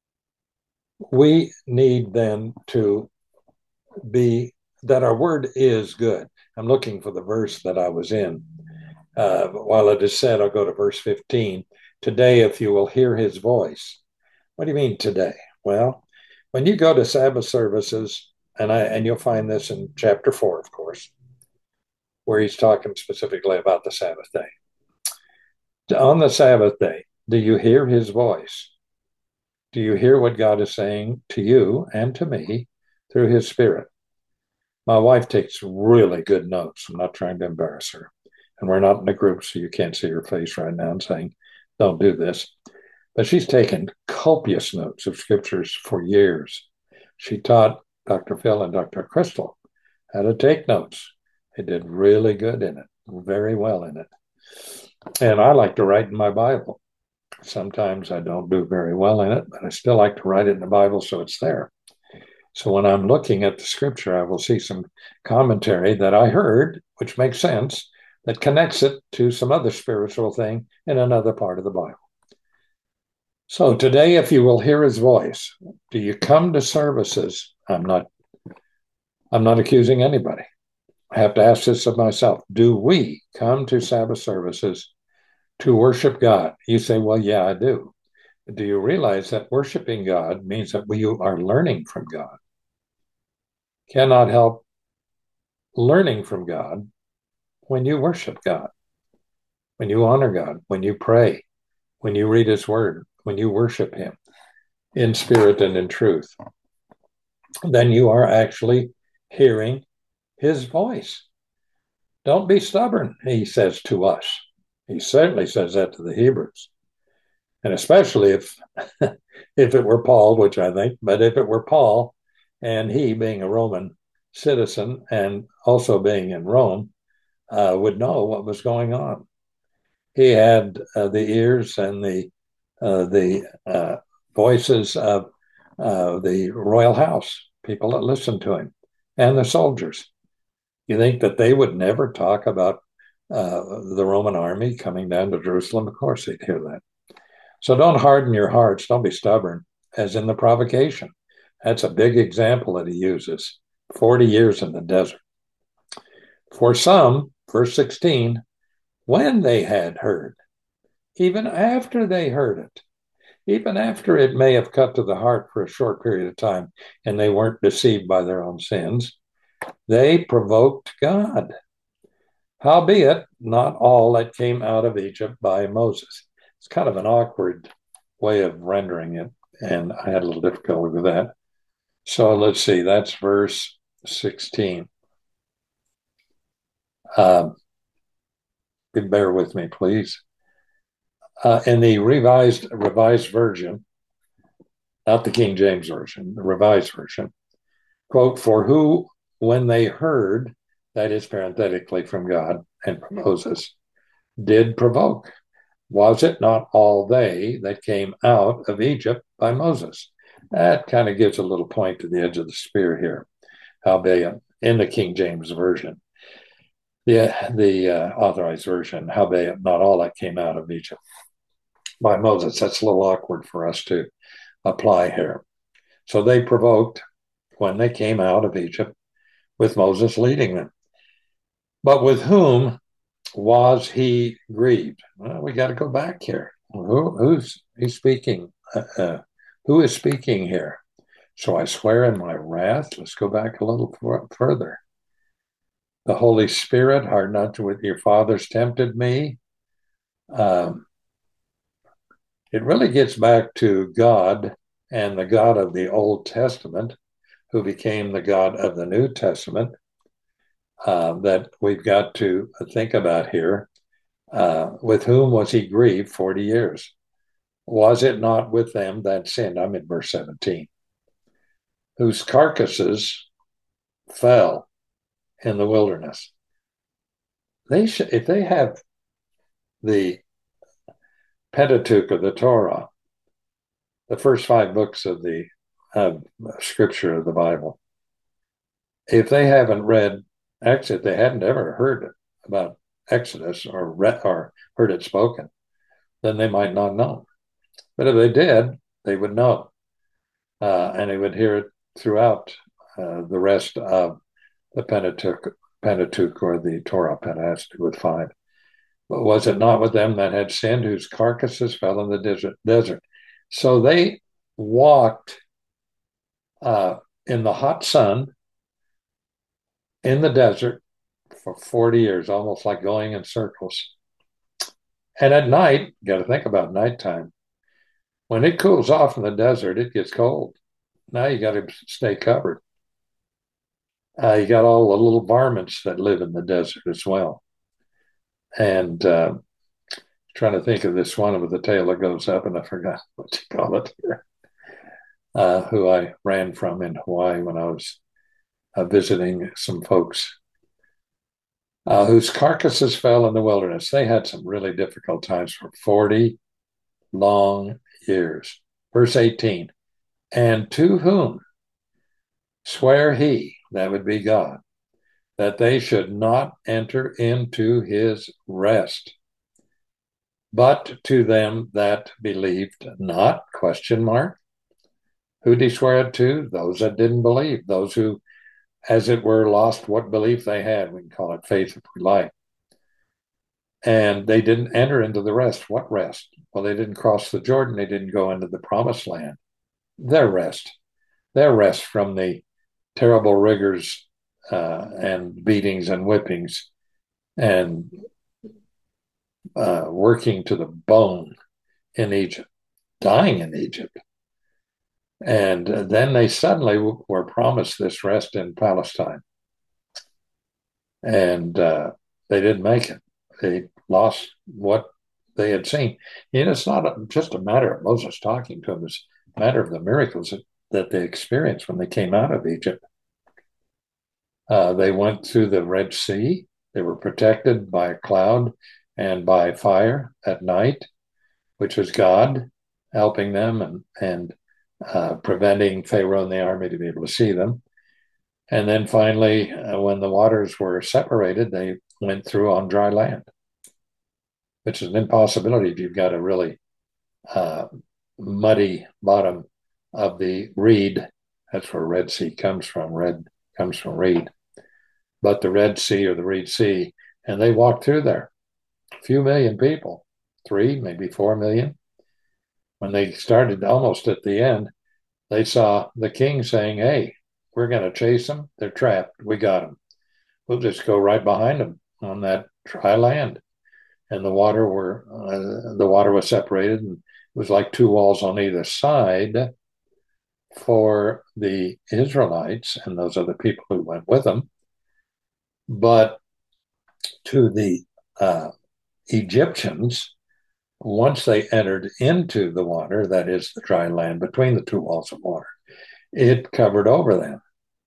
we need then to be, that our word is good. I'm looking for the verse that I was in. Uh, while it is said, I'll go to verse fifteen. Today, if you will hear his voice. What do you mean today? Well, when you go to Sabbath services, and I and you'll find this in chapter four, of course, where he's talking specifically about the Sabbath day. On the Sabbath day, do you hear his voice? Do you hear what God is saying to you and to me through his Spirit? My wife takes really good notes. I'm not trying to embarrass her. And we're not in a group, so you can't see her face right now and saying, don't do this. But she's taken copious notes of scriptures for years. She taught Doctor Phil and Doctor Crystal how to take notes. They did really good in it, very well in it. And I like to write in my Bible. Sometimes I don't do very well in it, but I still like to write it in the Bible so it's there. So when I'm looking at the scripture, I will see some commentary that I heard, which makes sense, that connects it to some other spiritual thing in another part of the Bible. So today, if you will hear his voice, do you come to services? I'm not, I'm not accusing anybody. I have to ask this of myself. Do we come to Sabbath services to worship God? You say, well, yeah, I do. But do you realize that worshiping God means that we are learning from God? Cannot help learning from God when you worship God, when you honor God, when you pray, when you read his word, when you worship him in spirit and in truth. Then you are actually hearing his voice. Don't be stubborn, he says to us. He certainly says that to the Hebrews. And especially if if it were Paul, which I think, but if it were Paul, and he being a Roman citizen and also being in Rome, uh, would know what was going on. He had uh, the ears and the uh, the uh, voices of uh, the royal house, people that listened to him, and the soldiers. You think that they would never talk about uh, the Roman army coming down to Jerusalem? Of course they'd hear that. So don't harden your hearts. Don't be stubborn, as in the provocation. That's a big example that he uses. forty years in the desert. For some, verse sixteen, when they had heard, even after they heard it, even after it may have cut to the heart for a short period of time and they weren't deceived by their own sins, they provoked God. Howbeit, not all that came out of Egypt by Moses. It's kind of an awkward way of rendering it, and I had a little difficulty with that. So let's see, that's verse sixteen. Um, bear with me, please. Uh, in the revised revised version, not the King James version, the revised version, quote, for who, when they heard, that is parenthetically from God and from Moses, did provoke? Was it not all they that came out of Egypt by Moses? That kind of gives a little point to the edge of the spear here. Howbeit, in the King James version, the, the uh, authorized version, howbeit, not all that came out of Egypt by Moses. That's a little awkward for us to apply here. So they provoked when they came out of Egypt with Moses leading them. But with whom was he grieved? Well, we got to go back here. Who, who's he speaking? Uh, uh, who is speaking here? So I swear in my wrath, let's go back a little further. The Holy Spirit, are not with your fathers tempted me, Um, it really gets back to God and the God of the Old Testament, who became the God of the New Testament, uh, that we've got to think about here. Uh, with whom was he grieved forty years? Was it not with them that sinned? I'm in verse seventeen. Whose carcasses fell in the wilderness. They should, if they have the Pentateuch of the Torah, the first five books of the uh, scripture of the Bible, if they haven't read Exodus, they hadn't ever heard about Exodus or read or heard it spoken, then they might not know. But if they did, they would know, uh, and they would hear it throughout uh, the rest of the Pentateuch, Pentateuch or the Torah. Pentateuch with five. But was it not with them that had sinned, whose carcasses fell in the desert? desert? So they walked uh, in the hot sun in the desert for forty years, almost like going in circles. And at night, you got to think about nighttime. When it cools off in the desert, it gets cold. Now you got to stay covered. Uh, you got all the little varmints that live in the desert as well. And uh, trying to think of this one with the tail that goes up, and I forgot what you call it here, uh, who I ran from in Hawaii when I was uh, visiting some folks, uh, whose carcasses fell in the wilderness. They had some really difficult times for forty long years. Verse eighteen, and to whom swear he, that would be God, that they should not enter into his rest, but to them that believed not, question mark. Who did he swear it to? Those that didn't believe, those who, as it were, lost what belief they had. We can call it faith if we like. And they didn't enter into the rest. What rest? Well, they didn't cross the Jordan. They didn't go into the promised land. Their rest. Their rest from the terrible rigors uh, and beatings and whippings and uh, working to the bone in Egypt, dying in Egypt. And then they suddenly were promised this rest in Palestine. And uh, they didn't make it. They lost what they had seen. And it's not a, just a matter of Moses talking to them, it's a matter of the miracles that, that they experienced when they came out of Egypt. Uh, they went through the Red Sea. They were protected by a cloud and by fire at night, which was God helping them and, and uh, preventing Pharaoh and the army to be able to see them. And then finally, uh, when the waters were separated, they went through on dry land, which is an impossibility if you've got a really uh, muddy bottom of the reed. That's where Red Sea comes from. Red comes from reed. But the Red Sea or the Reed Sea, and they walked through there. A few million people, three, maybe four million. When they started almost at the end, they saw the king saying, hey, we're going to chase them. They're trapped. We got them. We'll just go right behind them on that dry land. And the water were uh, the water was separated, and it was like two walls on either side for the Israelites and those other people who went with them. But to the uh, Egyptians, once they entered into the water, that is the dry land between the two walls of water, it covered over them.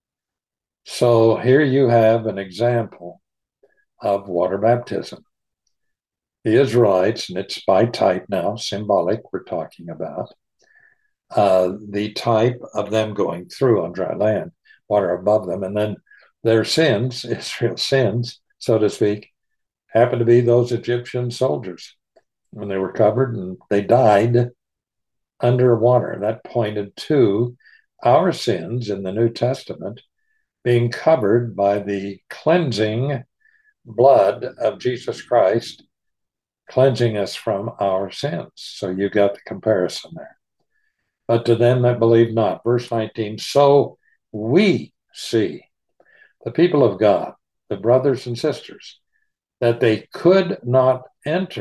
So here you have an example of water baptism. The Israelites, and it's by type now, symbolic, we're talking about, uh, the type of them going through on dry land, water above them, and then their sins, Israel's sins, so to speak, happened to be those Egyptian soldiers when they were covered and they died underwater. That pointed to our sins in the New Testament being covered by the cleansing blood of Jesus Christ, cleansing us from our sins. So you got the comparison there. But to them that believe not, verse nineteen, so we see the people of God, the brothers and sisters, that they could not enter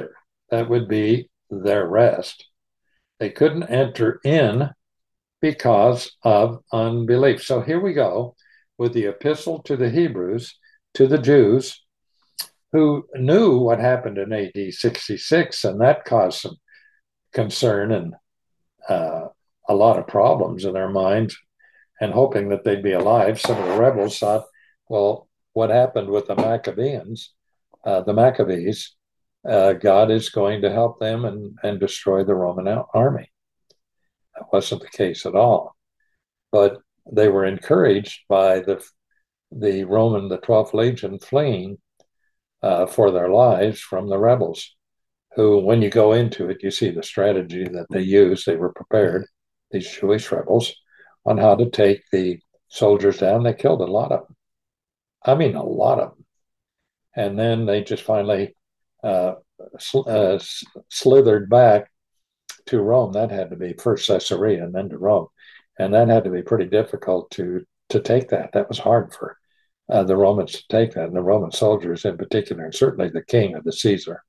that would be their rest. They couldn't enter in because of unbelief. So here we go with the epistle to the Hebrews, to the Jews who knew what happened in A D sixty-six, and that caused some concern and uh, a lot of problems in their minds, and hoping that they'd be alive. Some of the rebels thought, well, what happened with the Maccabees, uh, the Maccabees, uh, God is going to help them and, and destroy the Roman army. That wasn't the case at all. But they were encouraged by the the Roman, the twelfth Legion, fleeing uh, for their lives from the rebels, who, when you go into it, you see the strategy that they used. They were prepared, these Jewish rebels, on how to take the soldiers down. They killed a lot of them. I mean, a lot of them. And then they just finally uh, sl- uh, slithered back to Rome. That had to be first Caesarea and then to Rome. And that had to be pretty difficult to, to take that. That was hard for uh, the Romans to take that, and the Roman soldiers in particular, and certainly the king of the Caesar.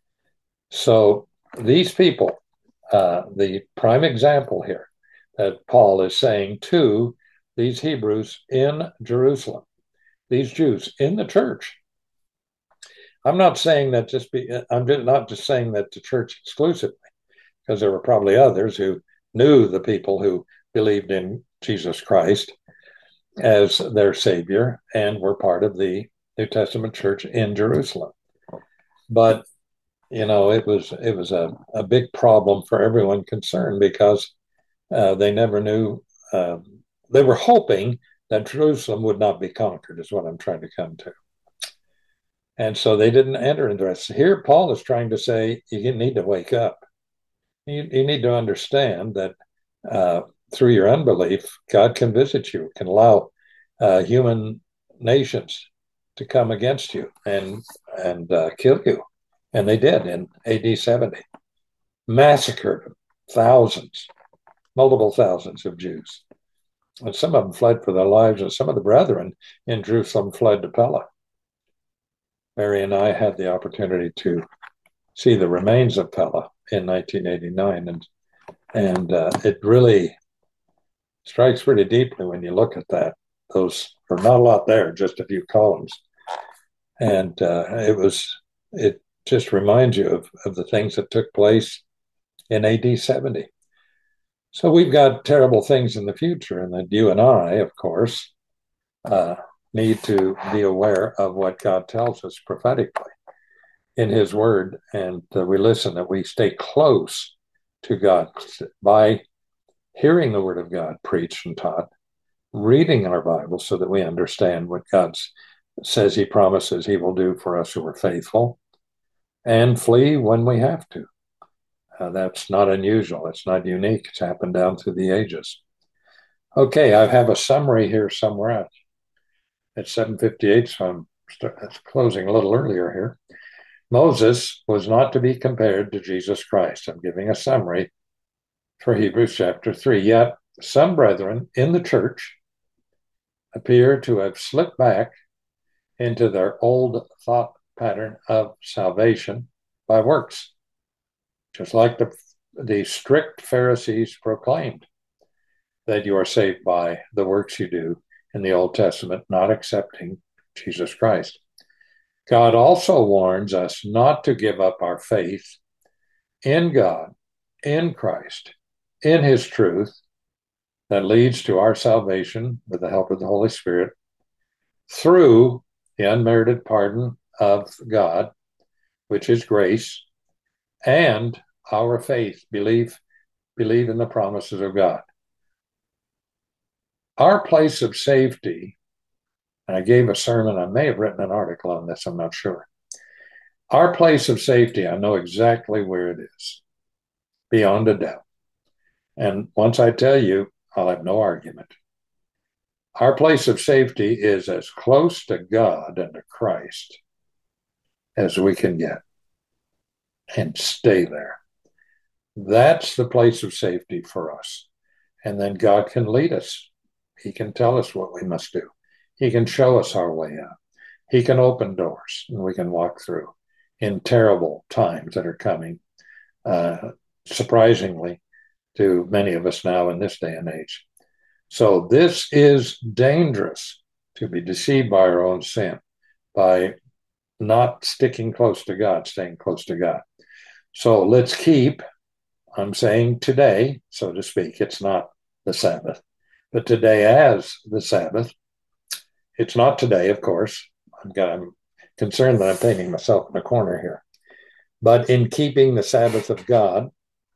So these people, uh, the prime example here that Paul is saying to these Hebrews in Jerusalem, these Jews in the church. I'm not saying that just be, I'm just not just saying that to church exclusively, because there were probably others who knew the people who believed in Jesus Christ as their Savior and were part of the New Testament church in Jerusalem. But, you know, it was it was a, a big problem for everyone concerned, because uh, they never knew, uh, they were hoping that Jerusalem would not be conquered, is what I'm trying to come to. And so they didn't enter into it. Here, Paul is trying to say, you need to wake up. You, you need to understand that uh, through your unbelief, God can visit you, can allow uh, human nations to come against you and and uh, kill you. And they did in A D seventy. Massacred thousands, multiple thousands of Jews. And some of them fled for their lives, and some of the brethren in Jerusalem fled to Pella. Mary and I had the opportunity to see the remains of Pella in nineteen eighty-nine, and and uh, it really strikes pretty deeply when you look at that. Those are not a lot there, just a few columns, and uh, it was it just reminds you of, of the things that took place in A D seventy. So we've got terrible things in the future, and that you and I, of course, uh, need to be aware of what God tells us prophetically in His Word, and uh, we listen, that we stay close to God by hearing the Word of God preached and taught, reading our Bible so that we understand what God says He promises He will do for us who are faithful, and flee when we have to. Uh, that's not unusual. It's not unique. It's happened down through the ages. Okay, I have a summary here somewhere at seven fifty-eight, so I'm start, closing a little earlier here. Moses was not to be compared to Jesus Christ. I'm giving a summary for Hebrews chapter three. Yet some brethren in the church appear to have slipped back into their old thought pattern of salvation by works, just like the, the strict Pharisees proclaimed that you are saved by the works you do in the Old Testament, not accepting Jesus Christ. God also warns us not to give up our faith in God, in Christ, in His truth that leads to our salvation with the help of the Holy Spirit through the unmerited pardon of God, which is grace, and our faith, believe, believe in the promises of God. Our place of safety, and I gave a sermon, I may have written an article on this, I'm not sure. Our place of safety, I know exactly where it is, beyond a doubt. And once I tell you, I'll have no argument. Our place of safety is as close to God and to Christ as we can get, and stay there. That's the place of safety for us. And then God can lead us. He can tell us what we must do. He can show us our way out. He can open doors and we can walk through. in terrible times that are coming, uh, surprisingly, to many of us now in this day and age. So this is dangerous, to be deceived by our own sin, by not sticking close to God, staying close to God. So let's keep, I'm saying today, so to speak, it's not the Sabbath, but today as the Sabbath. It's not today, of course. I'm, I'm concerned that I'm painting myself in a corner here. But in keeping the Sabbath of God,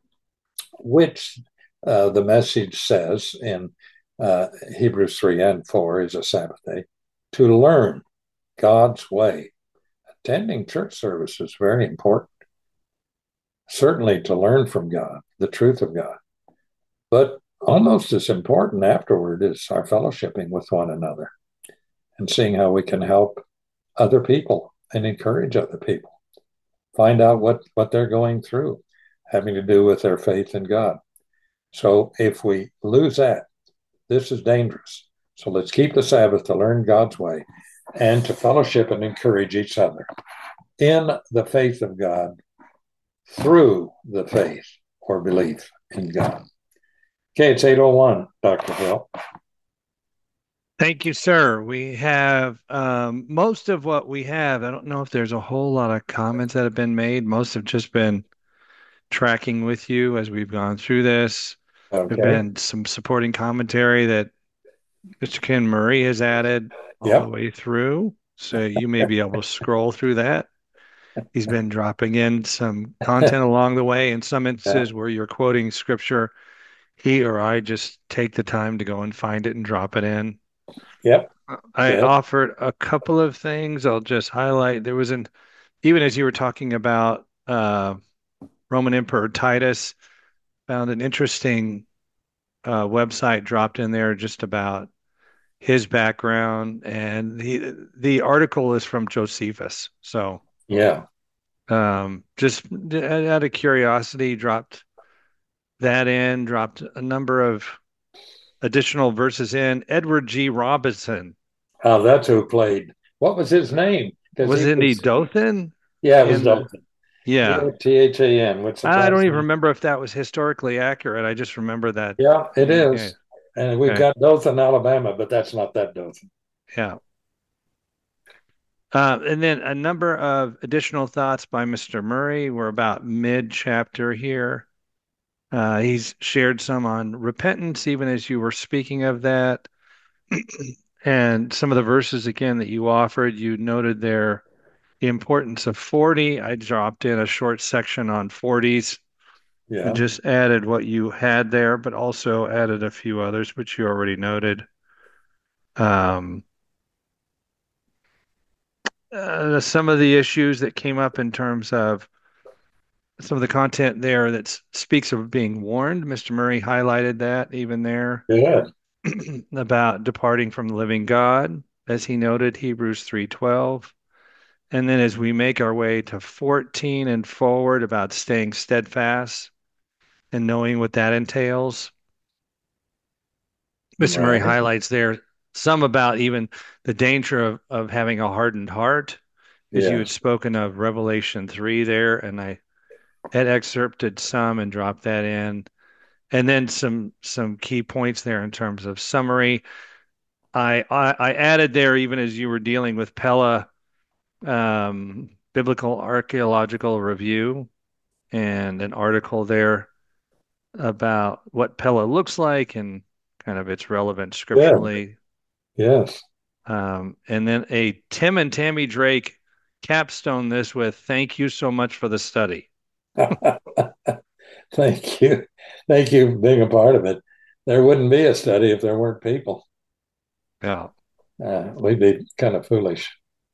which uh, the message says in uh, Hebrews three and four is a Sabbath day, to learn God's way. Attending church service is very important. Certainly to learn from God, the truth of God. But almost as important afterward is our fellowshipping with one another and seeing how we can help other people and encourage other people. Find out what, what they're going through, having to do with their faith in God. So if we lose that, this is dangerous. So let's keep the Sabbath to learn God's way and to fellowship and encourage each other in the faith of God through the faith or belief in God. Okay, it's eight oh one, Doctor Hill. Thank you, sir. We have um, most of what we have. I don't know if there's a whole lot of comments that have been made. Most have just been tracking with you as we've gone through this. There've Okay. been some supporting commentary that Mister Ken Murray has added all Yep. the way through. So you may be able to scroll through that. He's been dropping in some content along the way. In some instances Yeah. where you're quoting scripture, he or I just take the time to go and find it and drop it in. Yep. I Good. offered a couple of things. I'll just highlight. There was an, even as you were talking about uh, Roman Emperor Titus, found an interesting uh, website dropped in there just about his background, and he, the article is from Josephus. So Yeah. um, just out of curiosity, dropped that in, dropped a number of additional verses in. Edward G. Robinson. Oh, that's who played. What was his name? Because Was he it the was, Dothan yeah, it was in the, Dalton. yeah. T H A N. What's his I don't last even name? remember if that was historically accurate. I just remember that. Yeah, it Yeah. is. And we've Okay. got Dothan, Alabama, but that's not that Dothan. Yeah. Uh, and then a number of additional thoughts by Mister Murray. We're about mid chapter here. Uh, he's shared some on repentance, even as you were speaking of that. And some of the verses again that you offered, you noted there the importance of forty. I dropped in a short section on forties and Yeah. just added what you had there, but also added a few others, which you already noted. Um, uh, some of the issues that came up in terms of some of the content there that s- speaks of being warned. Mister Murray highlighted that even there Good. about departing from the living God, as he noted, Hebrews three twelve. And then as we make our way to fourteen and forward about staying steadfast and knowing what that entails, Mister Murray Right. highlights there some about even the danger of, of having a hardened heart, as you had Yes. spoken of Revelation three there, and I had excerpted some and dropped that in. And then some some key points there in terms of summary. I I, I added there, even as you were dealing with Pella, um, Biblical Archaeological Review, and an article there about what Pella looks like and kind of its relevance Good. scripturally. Yes. Um, and then a Tim and Tammy Drake capstone this with thank you so much for the study. Thank you. Thank you for being a part of it. There wouldn't be a study if there weren't people. Yeah. Uh, we'd be kind of foolish.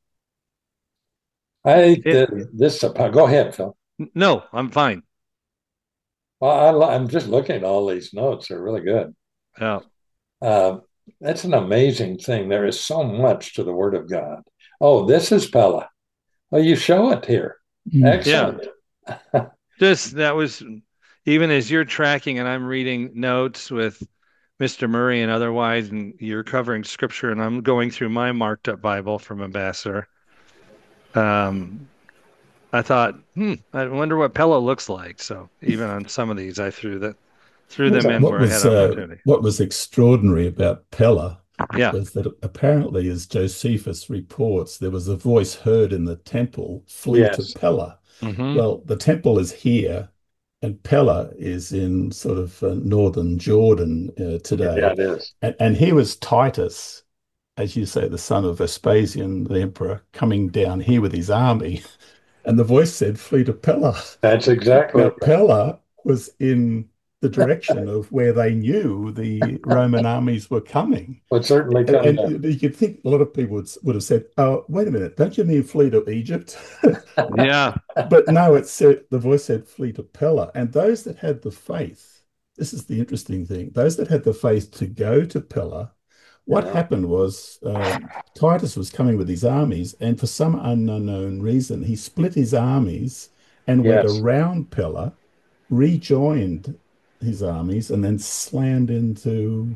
I It, did this. Go ahead, Phil. no, I'm fine. Well, I, I'm just looking at all these notes. They're really good. Yeah. Uh, that's an amazing thing. There is so much to the Word of God. Oh, this is Pella. Well, you show it here. Excellent. Yeah. Just that was even as you're tracking and I'm reading notes with Mister Murray and otherwise, and you're covering scripture, and I'm going through my marked up Bible from Ambassador. Um, I thought, hmm, I wonder what Pella looks like. So even on some of these, I threw that threw them in What where I had was uh, opportunity. what was extraordinary about Pella Yeah. was that apparently, as Josephus reports, there was a voice heard in the temple, "Flee to Yes. Pella." Hmm. Well, the temple is here, and Pella is in sort of uh, northern Jordan uh, Yeah, today. it is. And, and here was Titus, as you say, the son of Vespasian, the emperor, coming down here with his army. And the voice said, "Flee to Pella." That's exactly Well, right. Pella was in the direction of where they knew the Roman armies were coming. Would certainly And, come and you could think a lot of people would, would have said, "Oh, wait a minute, don't you mean flee to Egypt?" Yeah. But no, it said the voice said flee to Pella. And those that had the faith, this is the interesting thing, those that had the faith to go to Pella, what Yeah. happened was um, Titus was coming with his armies, and for some unknown reason, he split his armies and went Yes. around Pella, rejoined his armies, and then slammed into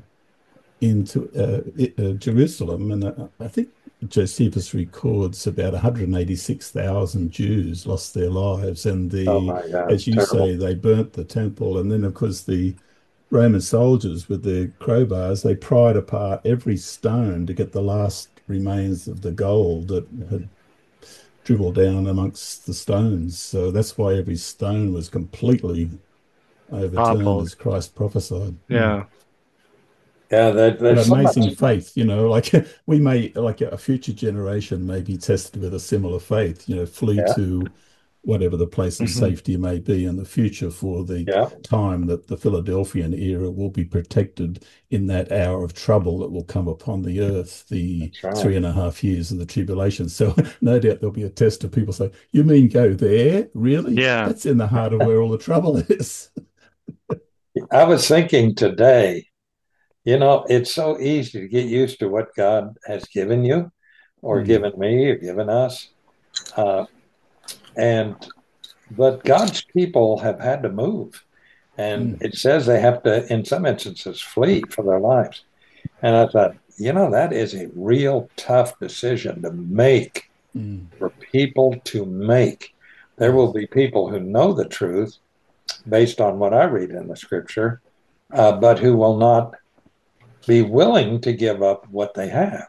into uh, uh, Jerusalem. And uh, I think Josephus records about one hundred eighty-six thousand Jews lost their lives. And Oh the, my God. as you Terrible. say, they burnt the temple. And then, of course, the Roman soldiers with their crowbars, they pried apart every stone to get the last remains of the gold that had dribbled down amongst the stones. So that's why every stone was completely overturned, Toppled. as Christ prophesied. Hmm. Yeah. Yeah, that, But there's so much. amazing faith, you know, like we may, like a future generation may be tested with a similar faith, you know, flee Yeah. to whatever the place of Hmm. safety may be in the future for the Yeah. time that the Philadelphian era will be protected in that hour of trouble that will come upon the earth, the That's right. three and a half years of the tribulation. So no doubt there'll be a test of people say, "You mean go there? Really? Yeah. That's in the heart of where all the trouble is." I was thinking today, you know, it's so easy to get used to what God has given you or Mm, given me or given us. Uh, and but God's people have had to move. And mm, it says they have to, in some instances, flee for their lives. And I thought, you know, that is a real tough decision to make mm. for people to make. There will Yes. be people who know the truth based on what I read in the scripture, uh, but who will not be willing to give up what they have.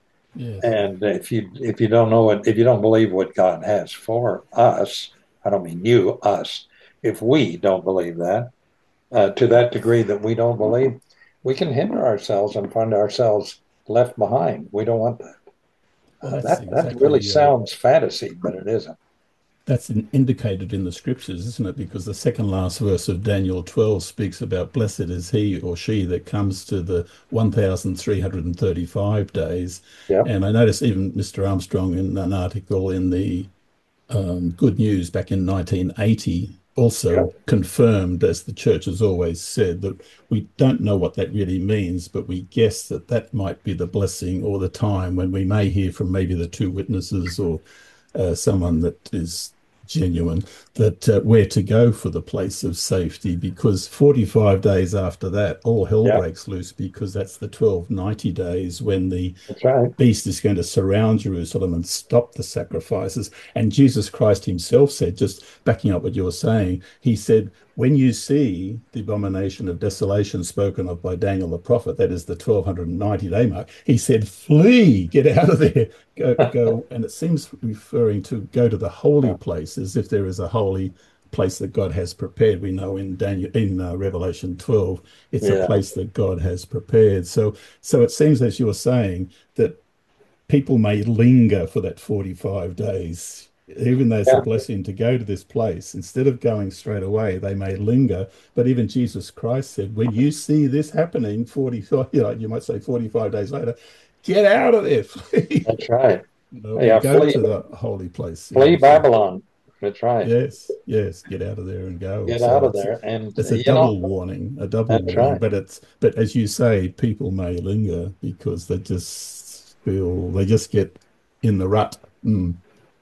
Yes. And if you if you don't know what if you don't believe what God has for us, I don't mean you, us. If we don't believe that uh, to that degree that we don't believe, we can hinder ourselves and find ourselves left behind. We don't want that. Well, Uh, that's that that really exactly uh, sounds fantasy, but it isn't. that's in, indicated in the scriptures, isn't it? Because the second last verse of Daniel twelve speaks about blessed is he or she that comes to the one thousand three hundred thirty-five days. Yep. And I noticed even Mister Armstrong in an article in the um, Good News back in nineteen eighty also Yep. confirmed, as the church has always said, that we don't know what that really means, but we guess that that might be the blessing or the time when we may hear from maybe the two witnesses or uh, someone that is genuine, that uh, where to go for the place of safety, because forty-five days after that all hell Yeah, breaks loose, because that's the twelve ninety days when the that's right. beast is going to surround Jerusalem and stop the sacrifices. And Jesus Christ himself said, just backing up what you're saying, he said, when you see the abomination of desolation spoken of by Daniel the prophet, that is the twelve ninety day mark, he said, flee, get out of there, go, go. And it seems referring to go to the holy Yeah, place, as if there is a holy place that God has prepared. We know in Daniel, in uh, Revelation twelve, it's a yeah, place that God has prepared. So, so it seems, as you're saying, that people may linger for that forty-five daes, even though it's a yeah, blessing to go to this place. Instead of going straight away, they may linger. But even Jesus Christ said, when you see this happening, forty-five, you know, you might say forty-five days later, get out of there, flee, that's right. you know, Yeah, and go flee, to the holy place, you flee know. So Babylon. That's right. yes, yes, get out of there and go. Get out So of it's there, and it's a you know double warning, a double that's warning. right. But it's but as you say, people may linger because they just feel they just get in the rut. Mm,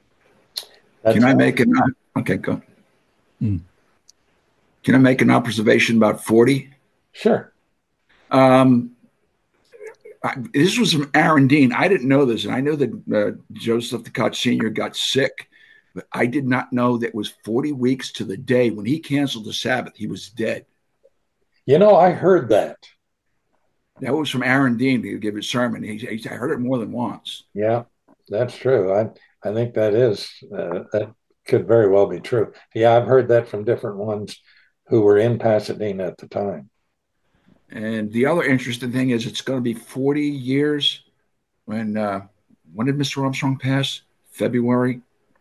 Can That's I right. make an okay, go. mm, Can I make an observation about forty? Sure. Um, I, this was from Aaron Dean. I didn't know this, and I know that uh, Joseph the Cot Senior got sick But I did not know that it was forty weeks to the day when he canceled the Sabbath, he was dead. You know, I heard that. That was from Aaron Dean to give his sermon. He, he, I heard it more than once. Yeah, that's true. I I think that is uh, that could very well be true. Yeah, I've heard that from different ones who were in Pasadena at the time. And the other interesting thing is it's going to be forty years when uh, when did Mister Armstrong pass? February?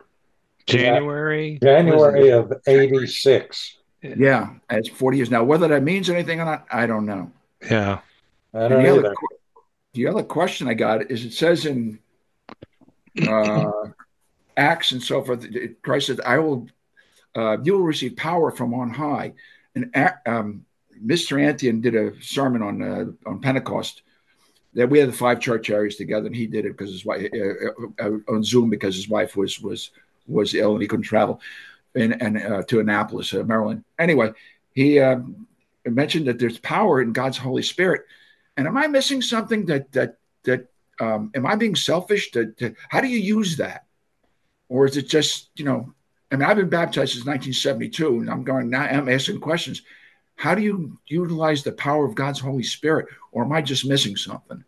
January? Yeah, January of eighty-six. Yeah, it's forty years. Now, whether that means anything or not, I don't know. Yeah. I don't the either. Other, the other question I got is it says in uh, Acts and so forth, Christ said, I will, uh, you will receive power from on high. And um, Mister Antian did a sermon on uh, on Pentecost that we had the five church areas together, and he did it because his wife uh, uh, on Zoom because his wife was was was ill and he couldn't travel, and and uh, to Annapolis, uh, Maryland. Anyway, he um, mentioned that there's power in God's Holy Spirit. And am I missing something? That that that um, am I being selfish? To, to how do you use that, or is it just you know? I mean, I've been baptized since nineteen seventy-two, and I'm going now. I'm asking questions. How do you utilize the power of God's Holy Spirit, or am I just missing something?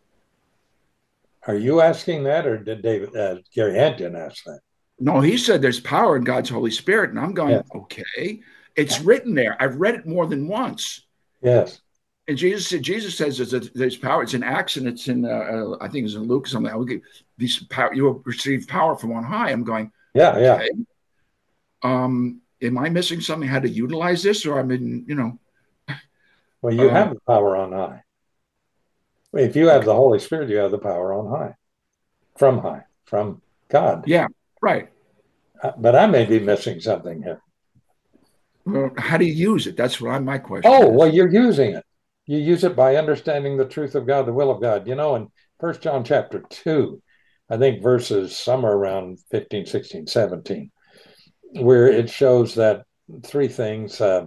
Are you asking that, or did David uh, Gary Antian ask that? No, he said there's power in God's Holy Spirit, and I'm going, yes. Okay, it's written there. I've read it more than once. Yes. And Jesus said, Jesus says there's, a, there's power. It's in Acts, and it's in uh, I think it's in Luke or something. I will give these power. You will receive power from on high. I'm going, yeah, okay. yeah. Um, am I missing something? How to utilize this, or I'm in, you know? Well, you uh, have the power on high. If you have okay. the Holy Spirit, you have the power on high, from high, from God. Yeah, right. Uh, but I may be missing something here. Well, how do you use it? That's what I'm, my question. Oh, is. well, you're using it. You use it by understanding the truth of God, the will of God. You know, in First John chapter two, I think verses somewhere around fifteen, sixteen, seventeen, where it shows that three things, uh,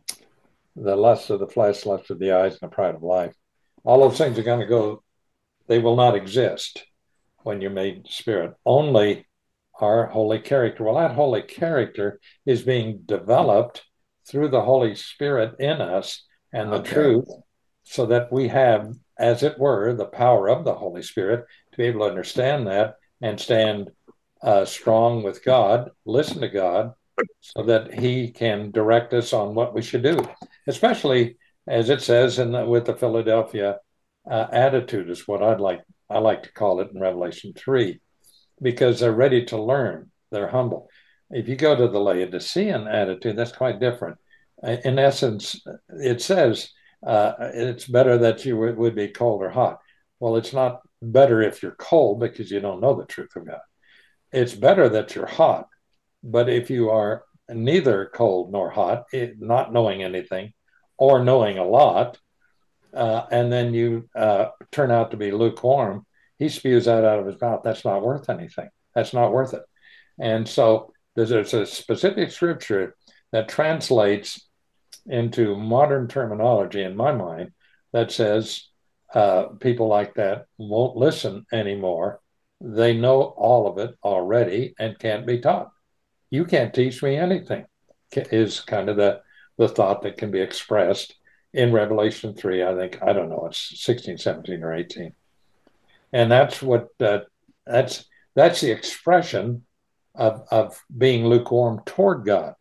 the lust of the flesh, lust of the eyes, and the pride of life, all those things are going to go, they will not exist when you're made spirit. Only our holy character. Well, that holy character is being developed through the Holy Spirit in us and the okay. truth, so that we have, as it were, the power of the Holy Spirit to be able to understand that and stand uh, strong with God, listen to God, so that He can direct us on what we should do. Especially, as it says in the, with the Philadelphia uh, attitude, is what I'd like I like to call it in Revelation three, because they're ready to learn. They're humble. If you go to the Laodicean attitude, that's quite different. In essence, it says uh, it's better that you would, would be cold or hot. Well, it's not better if you're cold because you don't know the truth of God. It's better that you're hot. But if you are neither cold nor hot, it, not knowing anything or knowing a lot, uh, and then you uh, turn out to be lukewarm, he spews that out of his mouth. That's not worth anything. That's not worth it. And so there's, there's a specific scripture that translates into modern terminology in my mind that says uh, people like that won't listen anymore. They know all of it already and can't be taught. You can't teach me anything, is kind of the, the thought that can be expressed in Revelation three. I think, I don't know, it's sixteen, seventeen, or eighteen. And that's what, uh, that's that's the expression of, of being lukewarm toward God.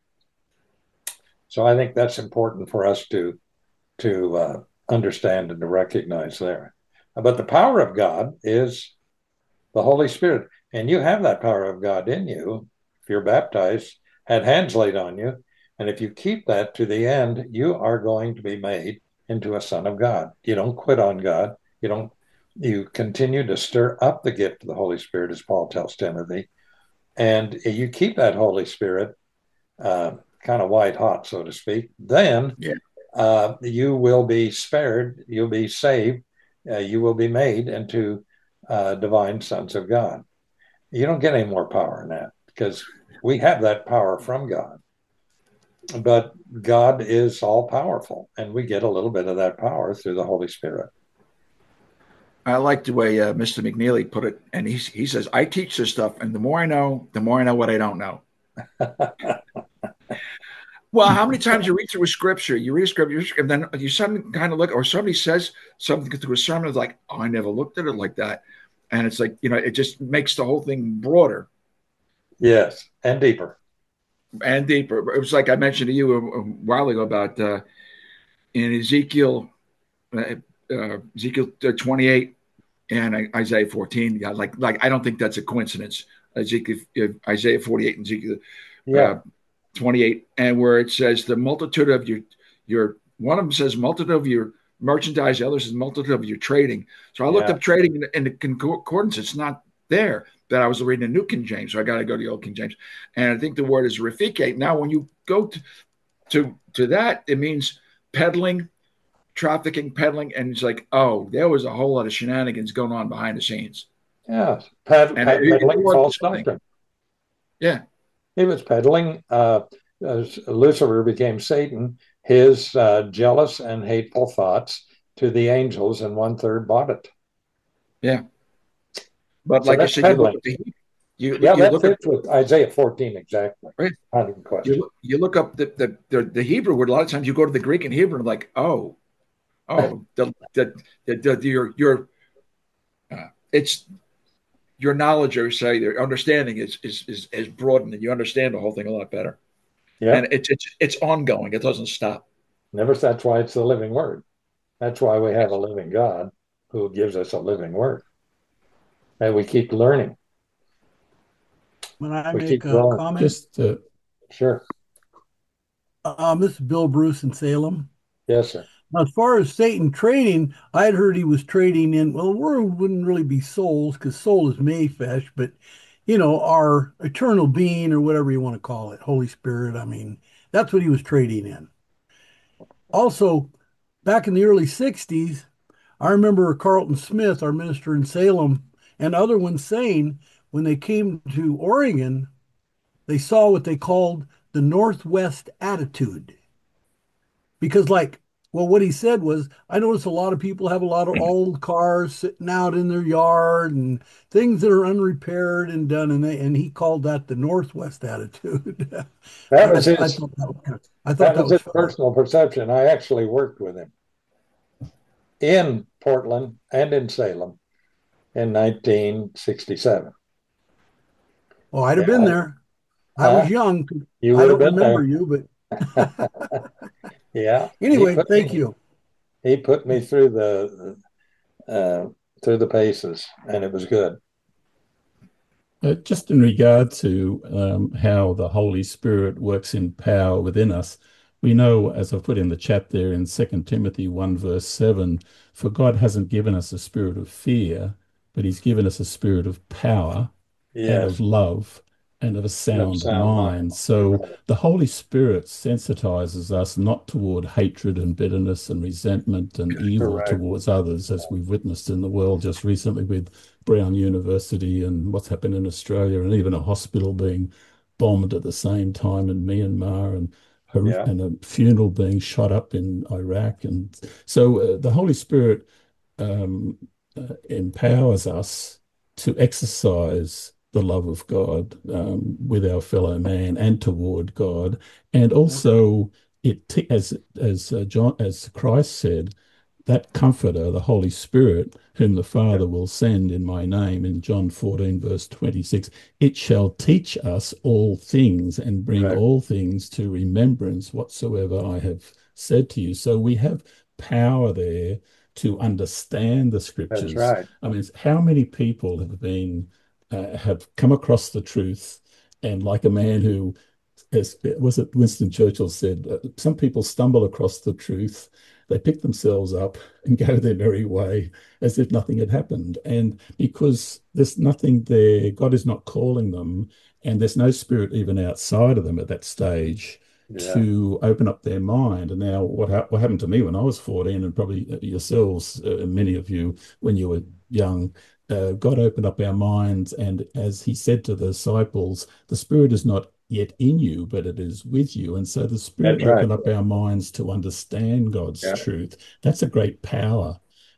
So I think that's important for us to, to uh, understand and to recognize there. But the power of God is the Holy Spirit. And you have that power of God in you. If you're baptized, had hands laid on you, and if you keep that to the end, you are going to be made into a son of God. You don't quit on God. You don't. You continue to stir up the gift of the Holy Spirit, as Paul tells Timothy, and you keep that Holy Spirit uh, kind of white hot, so to speak. Then yeah. uh, you will be spared. You'll be saved. Uh, you will be made into uh, divine sons of God. You don't get any more power than that, because we have that power from God. But God is all powerful, and we get a little bit of that power through the Holy Spirit. I like the way uh, Mister McNeely put it, and he he says, "I teach this stuff, and the more I know, the more I know what I don't know." Well, how many times you read through a scripture, you read a scripture, and then you suddenly kind of look, or somebody says something through a sermon, it's like, "Oh, I never looked at it like that," and it's like, you know, it just makes the whole thing broader. Yes, and deeper. And deeper. It was like I mentioned to you a, a while ago about uh, in Ezekiel, uh, uh, Ezekiel twenty-eight and Isaiah fourteen. Yeah, like like I don't think that's a coincidence. Ezekiel, uh, Isaiah forty-eight and Ezekiel Yeah. uh, twenty-eight, and where it says the multitude of your your one of them says multitude of your merchandise, the other says multitude of your trading. So I looked Yeah. up trading in, in the concordance. It's not there. That I was reading the New King James, so I got to go to the Old King James, and I think the word is rafike. Now, when you go to to to that, it means peddling, trafficking, peddling, and it's like, oh, there was a whole lot of shenanigans going on behind the scenes. Yeah. Ped- And it, it peddling wasn't false something. doctrine. Yeah, He was peddling. Uh, as Lucifer became Satan, his uh, jealous and hateful thoughts to the angels, and one third bought it. yeah. But So like I that's said, you look peddling. at the you Yeah, you that look at fits with Isaiah fourteen exactly. right. Not even question. You look, you look up the, the the the Hebrew word. A lot of times you go to the Greek and Hebrew and like, oh, oh, the the, the, the your your uh, it's your knowledge or say your understanding is is is is broadened and you understand the whole thing a lot better. Yeah. And it's it's it's ongoing. It doesn't stop. Never. That's why it's the living word. That's why we have a living God who gives us a living word, and we keep learning. When I We make keep a growing. comment, Just uh, Sure. um, this is Bill Bruce in Salem. Yes, sir. Now, as far as Satan trading, I had heard he was trading in, well, the word wouldn't really be souls because soul is Mayfesh, but, you know, our eternal being or whatever you want to call it, Holy Spirit. I mean, that's what he was trading in. Also, back in the early sixties, I remember Carlton Smith, our minister in Salem, and other ones saying when they came to Oregon, they saw what they called the Northwest attitude. Because, like, well, what he said was, I notice a lot of people have a lot of old cars sitting out in their yard and things that are unrepaired and done, and they and he called that the Northwest attitude. That I, was I his. thought that was, I thought That that was was his fun. personal perception. I actually worked with him in Portland and in Salem in nineteen sixty-seven. Oh, I'd have Yeah. been there. I Huh? was young. You I would have don't been remember there. you, but Yeah. He anyway, put thank me. you. He put me through the uh, through the paces, and it was good. uh, just in regard to um, how the Holy Spirit works in power within us, we know, as I've put in the chat there in Second Timothy one, verse seven, for God hasn't given us a spirit of fear, but he's given us a spirit of power and of Yes. love and of a And of sound sound mind. mind. So Right. the Holy Spirit sensitizes us not toward hatred and bitterness and resentment and evil Correct. towards others, as we've witnessed in the world just recently with Brown University and what's happened in Australia, and even a hospital being bombed at the same time in Myanmar, and Yeah. and a funeral being shot up in Iraq. And so uh, the Holy Spirit um, uh, empowers us to exercise the love of God um, with our fellow man and toward God, and also it t- as as uh, John as Christ said, that Comforter, the Holy Spirit, whom the Father will send in my name, in John fourteen verse twenty-six, it shall teach us all things and bring Correct. all things to remembrance whatsoever I have said to you. So we have power there to understand the That's scriptures. right. I mean, how many people have been uh, have come across the truth, and like a man who, as was it Winston Churchill said, uh, some people stumble across the truth, they pick themselves up and go their merry way as if nothing had happened. And because there's nothing there, God is not calling them, and there's no spirit even outside of them at that stage Yeah. to open up their mind. And now what, ha- what happened to me when I was fourteen, and probably yourselves, uh, many of you, when you were young, uh, God opened up our minds. And as he said to the disciples, the Spirit is not yet in you, but it is with you. And so the Spirit That's right. opened up our minds to understand God's Yeah. truth. That's a great power.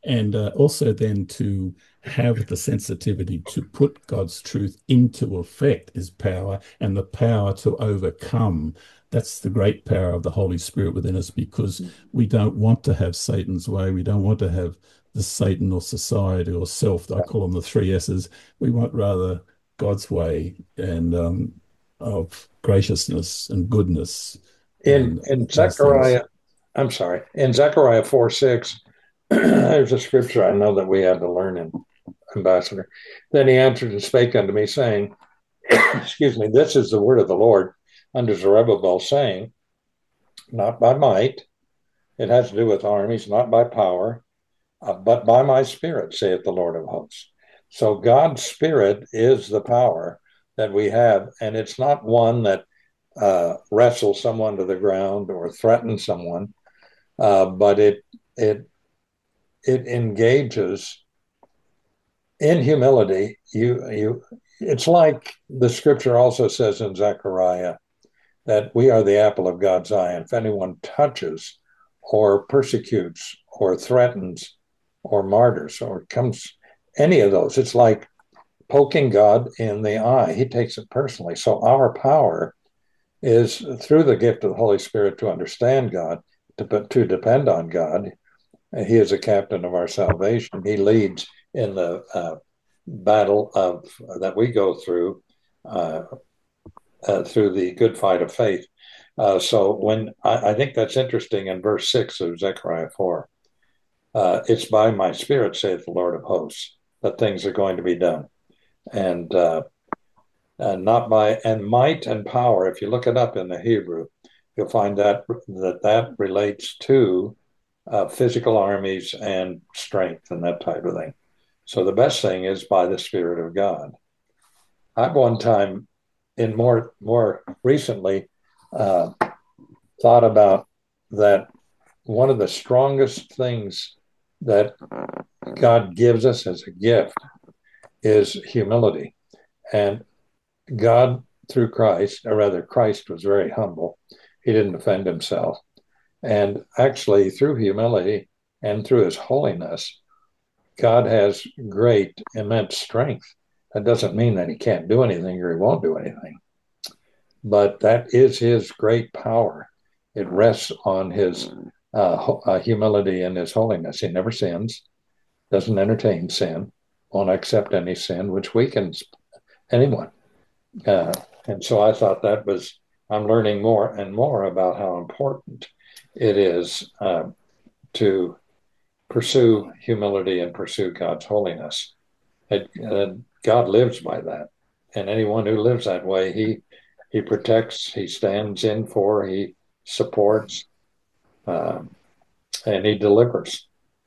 and uh, also then to have the sensitivity to put God's truth into effect is power, and the power to overcome. That's the great power of the Holy Spirit within us, because we don't want to have Satan's way. We don't want to have the Satan or society or self. I call them the three S's. We want rather God's way and um, of graciousness and goodness. In And in those things. Zechariah, I'm sorry, in Zechariah four six, there's a scripture I know that we had to learn in Ambassador. Then he answered and spake unto me, saying, excuse me, this is the word of the Lord unto Zerubbabel, saying, not by might, it has to do with armies, not by power, uh, but by my spirit, saith the Lord of hosts. So God's spirit is the power that we have, and it's not one that uh, wrestles someone to the ground or threatens someone, uh, but it it it engages in humility. You you. It's like the scripture also says in Zechariah that we are the apple of God's eye. And if anyone touches or persecutes or threatens or martyrs or comes any of those, it's like poking God in the eye. He takes it personally. So our power is through the gift of the Holy Spirit to understand God, to, to depend on God. He is a captain of our salvation. He leads in the uh, battle of that we go through uh, uh, through the good fight of faith. Uh, so when I, I think that's interesting in verse six of Zechariah four, uh, it's by my spirit, saith the Lord of hosts, that things are going to be done, and uh, and not by and might and power. If you look it up in the Hebrew, you'll find that that that relates to uh, physical armies and strength and that type of thing. So the best thing is by the Spirit of God. I've one time, in more more recently, uh, thought about that one of the strongest things that God gives us as a gift is humility. And God, through Christ, or rather, Christ was very humble. He didn't defend himself. And actually, through humility and through his holiness, God has great, immense strength. That doesn't mean that he can't do anything or he won't do anything. But that is his great power. It rests on his uh, uh, humility and his holiness. He never sins, doesn't entertain sin, won't accept any sin, which weakens anyone. Uh, and so I thought that was, I'm learning more and more about how important it is uh, to pursue humility and pursue God's holiness. It, uh, God lives by that. And anyone who lives that way, he he protects, he stands in for, he supports, um, and he delivers.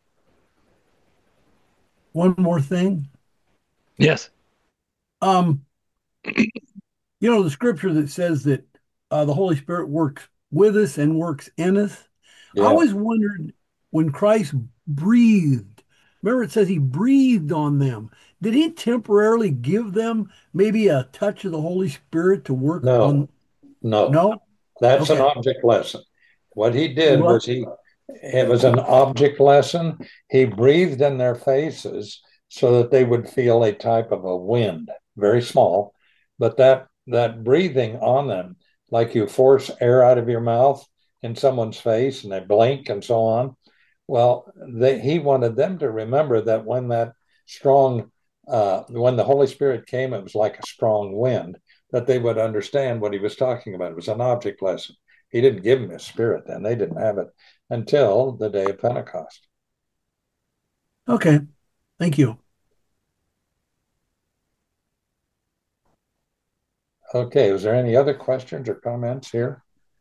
One more thing. Yes. Um, you know, the scripture that says that uh, the Holy Spirit works with us and works in us. Yeah. I always wondered when Christ breathed, remember it says he breathed on them. Did he temporarily give them maybe a touch of the Holy Spirit to work No, on? no, No? that's Okay. an object lesson. What he did What? was he, it was an object lesson. He breathed in their faces so that they would feel a type of a wind, very small, but that that breathing on them, like you force air out of your mouth in someone's face and they blink and so on. Well, they, he wanted them to remember that when that strong, uh, when the Holy Spirit came, it was like a strong wind, that they would understand what he was talking about. It was an object lesson. He didn't give them his spirit then. They didn't have it until the day of Pentecost. Okay. Thank you. Okay, is there any other questions or comments here?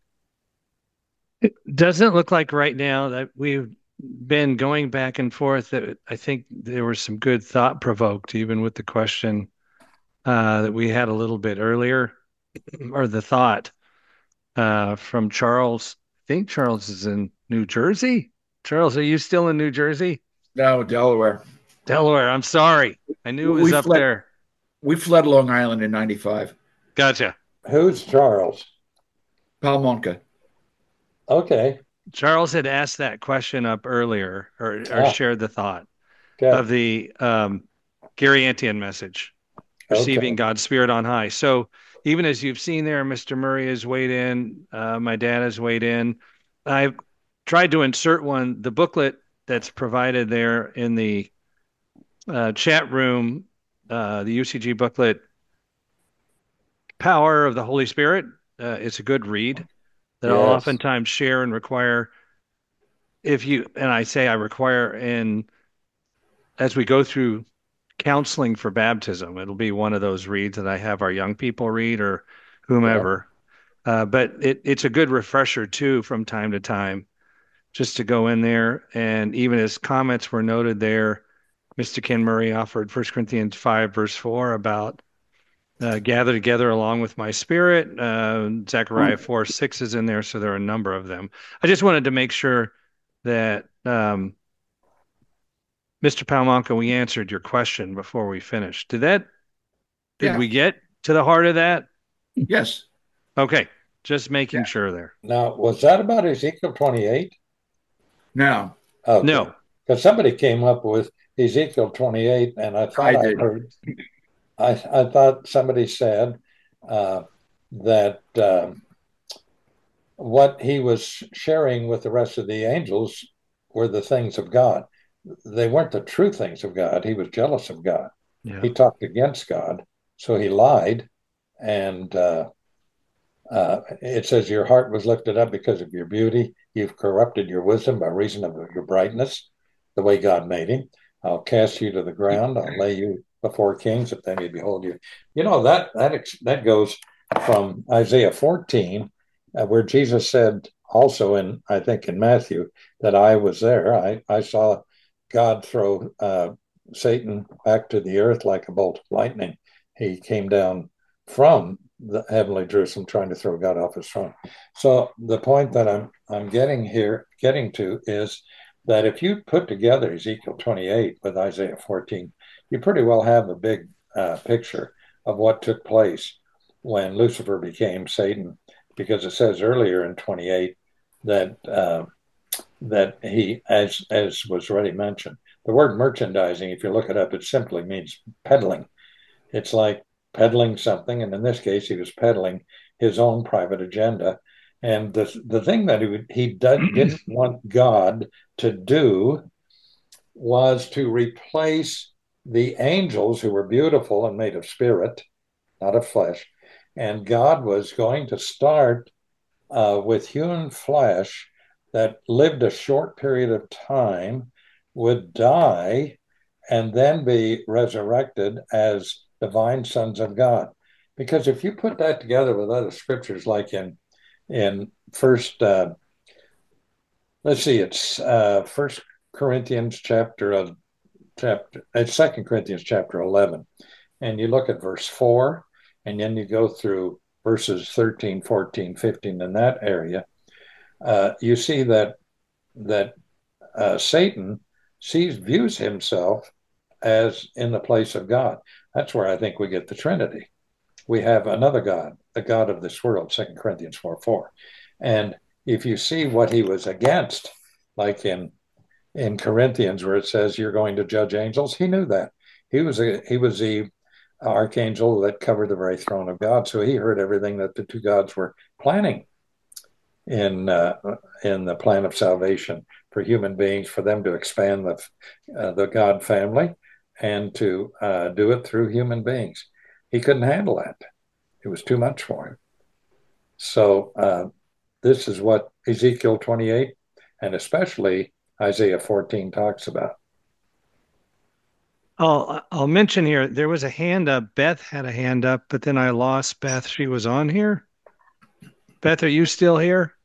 It doesn't look like right now that we've been going back and forth. That I think there was some good thought provoked, even with the question uh, that we had a little bit earlier, or the thought uh, from Charles. I think Charles is in New Jersey. Charles, are you still in New Jersey? No, Delaware. Delaware. I'm sorry. I knew it was We up fled- there. We fled Long Island in ninety-five. Gotcha. Who's Charles? Palmonka. Okay. Charles had asked that question up earlier, or, or Ah, shared the thought okay. of the um, Gariantian message, receiving Okay. God's Spirit on high. So even as you've seen there, Mister Murray has weighed in, uh, my dad has weighed in. I've tried to insert one, the booklet that's provided there in the uh, chat room, uh, the U C G booklet, Power of the Holy Spirit. Uh, it's a good read that I'll Yes. oftentimes share and require if you, and I say I require in as we go through counseling for baptism, it'll be one of those reads that I have our young people read or Yeah. whomever. Uh, but it, it's a good refresher too from time to time, just to go in there. And even as comments were noted there, Mister Ken Murray offered First Corinthians five, verse four about uh, gather together along with my spirit. Uh, Zechariah four, six is in there. So there are a number of them. I just wanted to make sure that um, Mister Palmonka, we answered your question before we finished. Did that, did Yeah. we get to the heart of that? Yes. Okay. Just making Yeah. sure there. Now, was that about Ezekiel twenty-eight? Now, Okay. No. Because somebody came up with Ezekiel twenty-eight, and I thought I I did. heard, I, I thought somebody said uh, that um, what he was sharing with the rest of the angels were the things of God. They weren't the true things of God. He was jealous of God. Yeah. He talked against God, so he lied. And uh, uh, it says, Your heart was lifted up because of your beauty. You've corrupted your wisdom by reason of your brightness, the way God made him. I'll cast you to the ground. I'll lay you before kings that they may behold you. You know, that that that goes from Isaiah fourteen, uh, where Jesus said also in, I think in Matthew, that I was there. I, I saw God throw uh, Satan back to the earth like a bolt of lightning. He came down from the heavenly Jerusalem trying to throw God off his throne. So the point that I'm I'm getting here, getting to is that if you put together Ezekiel twenty-eight with Isaiah fourteen, you pretty well have a big uh, picture of what took place when Lucifer became Satan, because it says earlier in twenty-eight that uh, that he, as as was already mentioned, the word merchandising, if you look it up, it simply means peddling. It's like peddling something, and in this case, he was peddling his own private agenda. And the the thing that he he did, didn't want God to do was to replace the angels who were beautiful and made of spirit, not of flesh. And God was going to start uh, with human flesh that lived a short period of time, would die, and then be resurrected as divine sons of God. Because if you put that together with other scriptures, like in in First, uh, let's see, it's uh, First Corinthians chapter of chapter, it's Second Corinthians chapter eleven, and you look at verse four, and then you go through verses thirteen, fourteen, fifteen in that area, uh, you see that that uh, Satan sees views himself as in the place of God. That's where I think we get the Trinity. We have another God, the God of this world, Second Corinthians four four. And if you see what he was against, like in in Corinthians, where it says you're going to judge angels, he knew that. He was a he was the archangel that covered the very throne of God. So he heard everything that the two gods were planning in uh, in the plan of salvation for human beings, for them to expand the uh, the God family and to uh, do it through human beings. He couldn't handle that; it was too much for him. So uh, this is what Ezekiel twenty-eight and especially Isaiah fourteen talks about. I'll I'll mention here there was a hand up. Beth had a hand up, but then I lost Beth. She was on here. Beth, are you still here?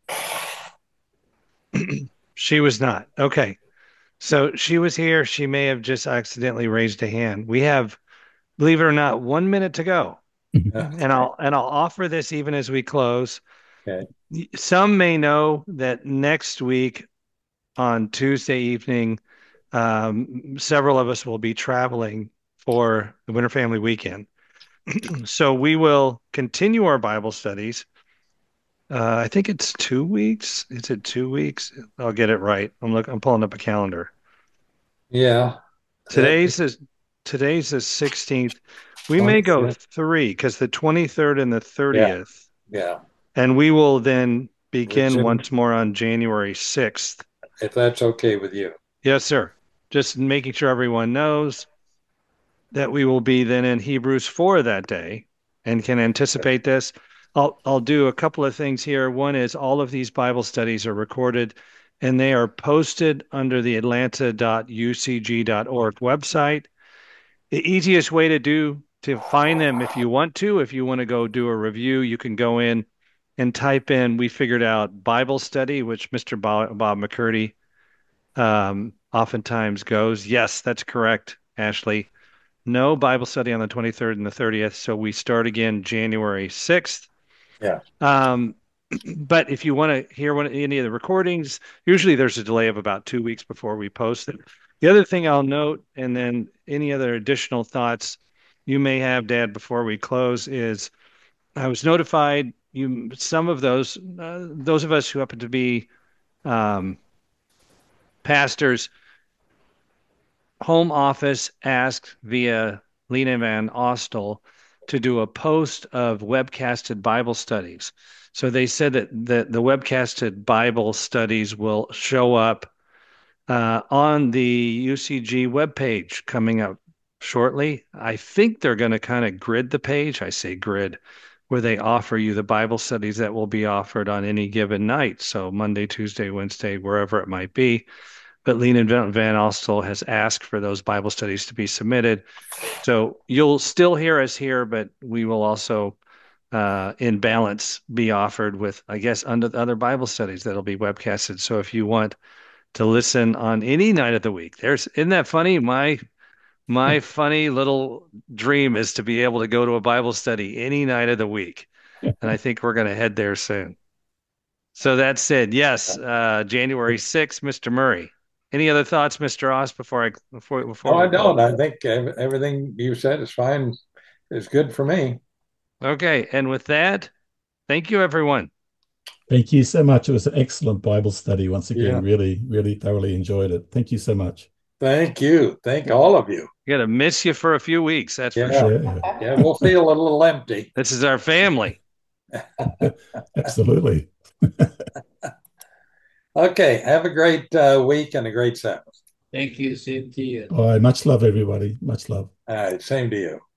She was not. Okay. So she was here. She may have just accidentally raised a hand. We have, believe it or not, one minute to go. And I'll and I'll offer this even as we close. Okay. Some may know that next week on Tuesday evening, um, several of us will be traveling for the Winter Family Weekend. So we will continue our Bible studies Uh, I think it's two weeks. Is it two weeks? I'll get it right. I'm look. I'm pulling up a calendar. Yeah. That, Today's is today's the sixteenth. We may go twenty, three because the twenty-third and the yeah, thirtieth, yeah. and we will then begin Resume once more on January sixth. if that's okay with you. Yes, sir. Just making sure everyone knows that we will be then in Hebrews four that day and can anticipate this. I'll I'll do a couple of things here. One is all of these Bible studies are recorded and they are posted under the atlanta dot u c g dot org website. The easiest way to do to find them if you want to, if you want to go do a review, you can go in and type in, we figured out Bible study, which Mister Bob, Bob McCurdy um, oftentimes goes. Yes, that's correct, Ashley. No Bible study on the twenty-third and the thirtieth. So we start again January sixth. Yeah. Um, but if you want to hear one, any of the recordings, usually there's a delay of about two weeks before we post it. The other thing I'll note, and then any other additional thoughts you may have, Dad, before we close, is I was notified you some of those uh, those of us who happen to be um, pastors home office asked via Lena Van Ostel to do a post of webcasted Bible studies. So they said that the, the webcasted Bible studies will show up uh, on the U C G webpage coming up shortly. I think they're going to kind of grid the page. I say grid, where they offer you the Bible studies that will be offered on any given night. So Monday, Tuesday, Wednesday, wherever it might be. But Lena Van Ostel has asked for those Bible studies to be submitted. So you'll still hear us here, but we will also, uh, in balance, be offered with, I guess, under other Bible studies that'll be webcasted. So if you want to listen on any night of the week, there's, isn't that funny? My my funny little dream is to be able to go to a Bible study any night of the week, and I think we're going to head there soon. So that said, yes, uh, January sixth, Mister Murray. Any other thoughts, Mister Oz, before I before before No, I we close? don't. I think ev- everything you said is fine. Is good for me. Okay, and with that, thank you, everyone. Thank you so much. It was an excellent Bible study. Once again, Yeah. really, really thoroughly enjoyed it. Thank you so much. Thank you. Thank all of you. Gonna miss you for a few weeks, that's for Yeah. sure. Yeah, Yeah, we'll feel a little empty. This is our family. absolutely. Okay. Have a great uh, week and a great Sabbath. Thank you. Same to you. All right. Much love, everybody. Much love. All right. Same to you.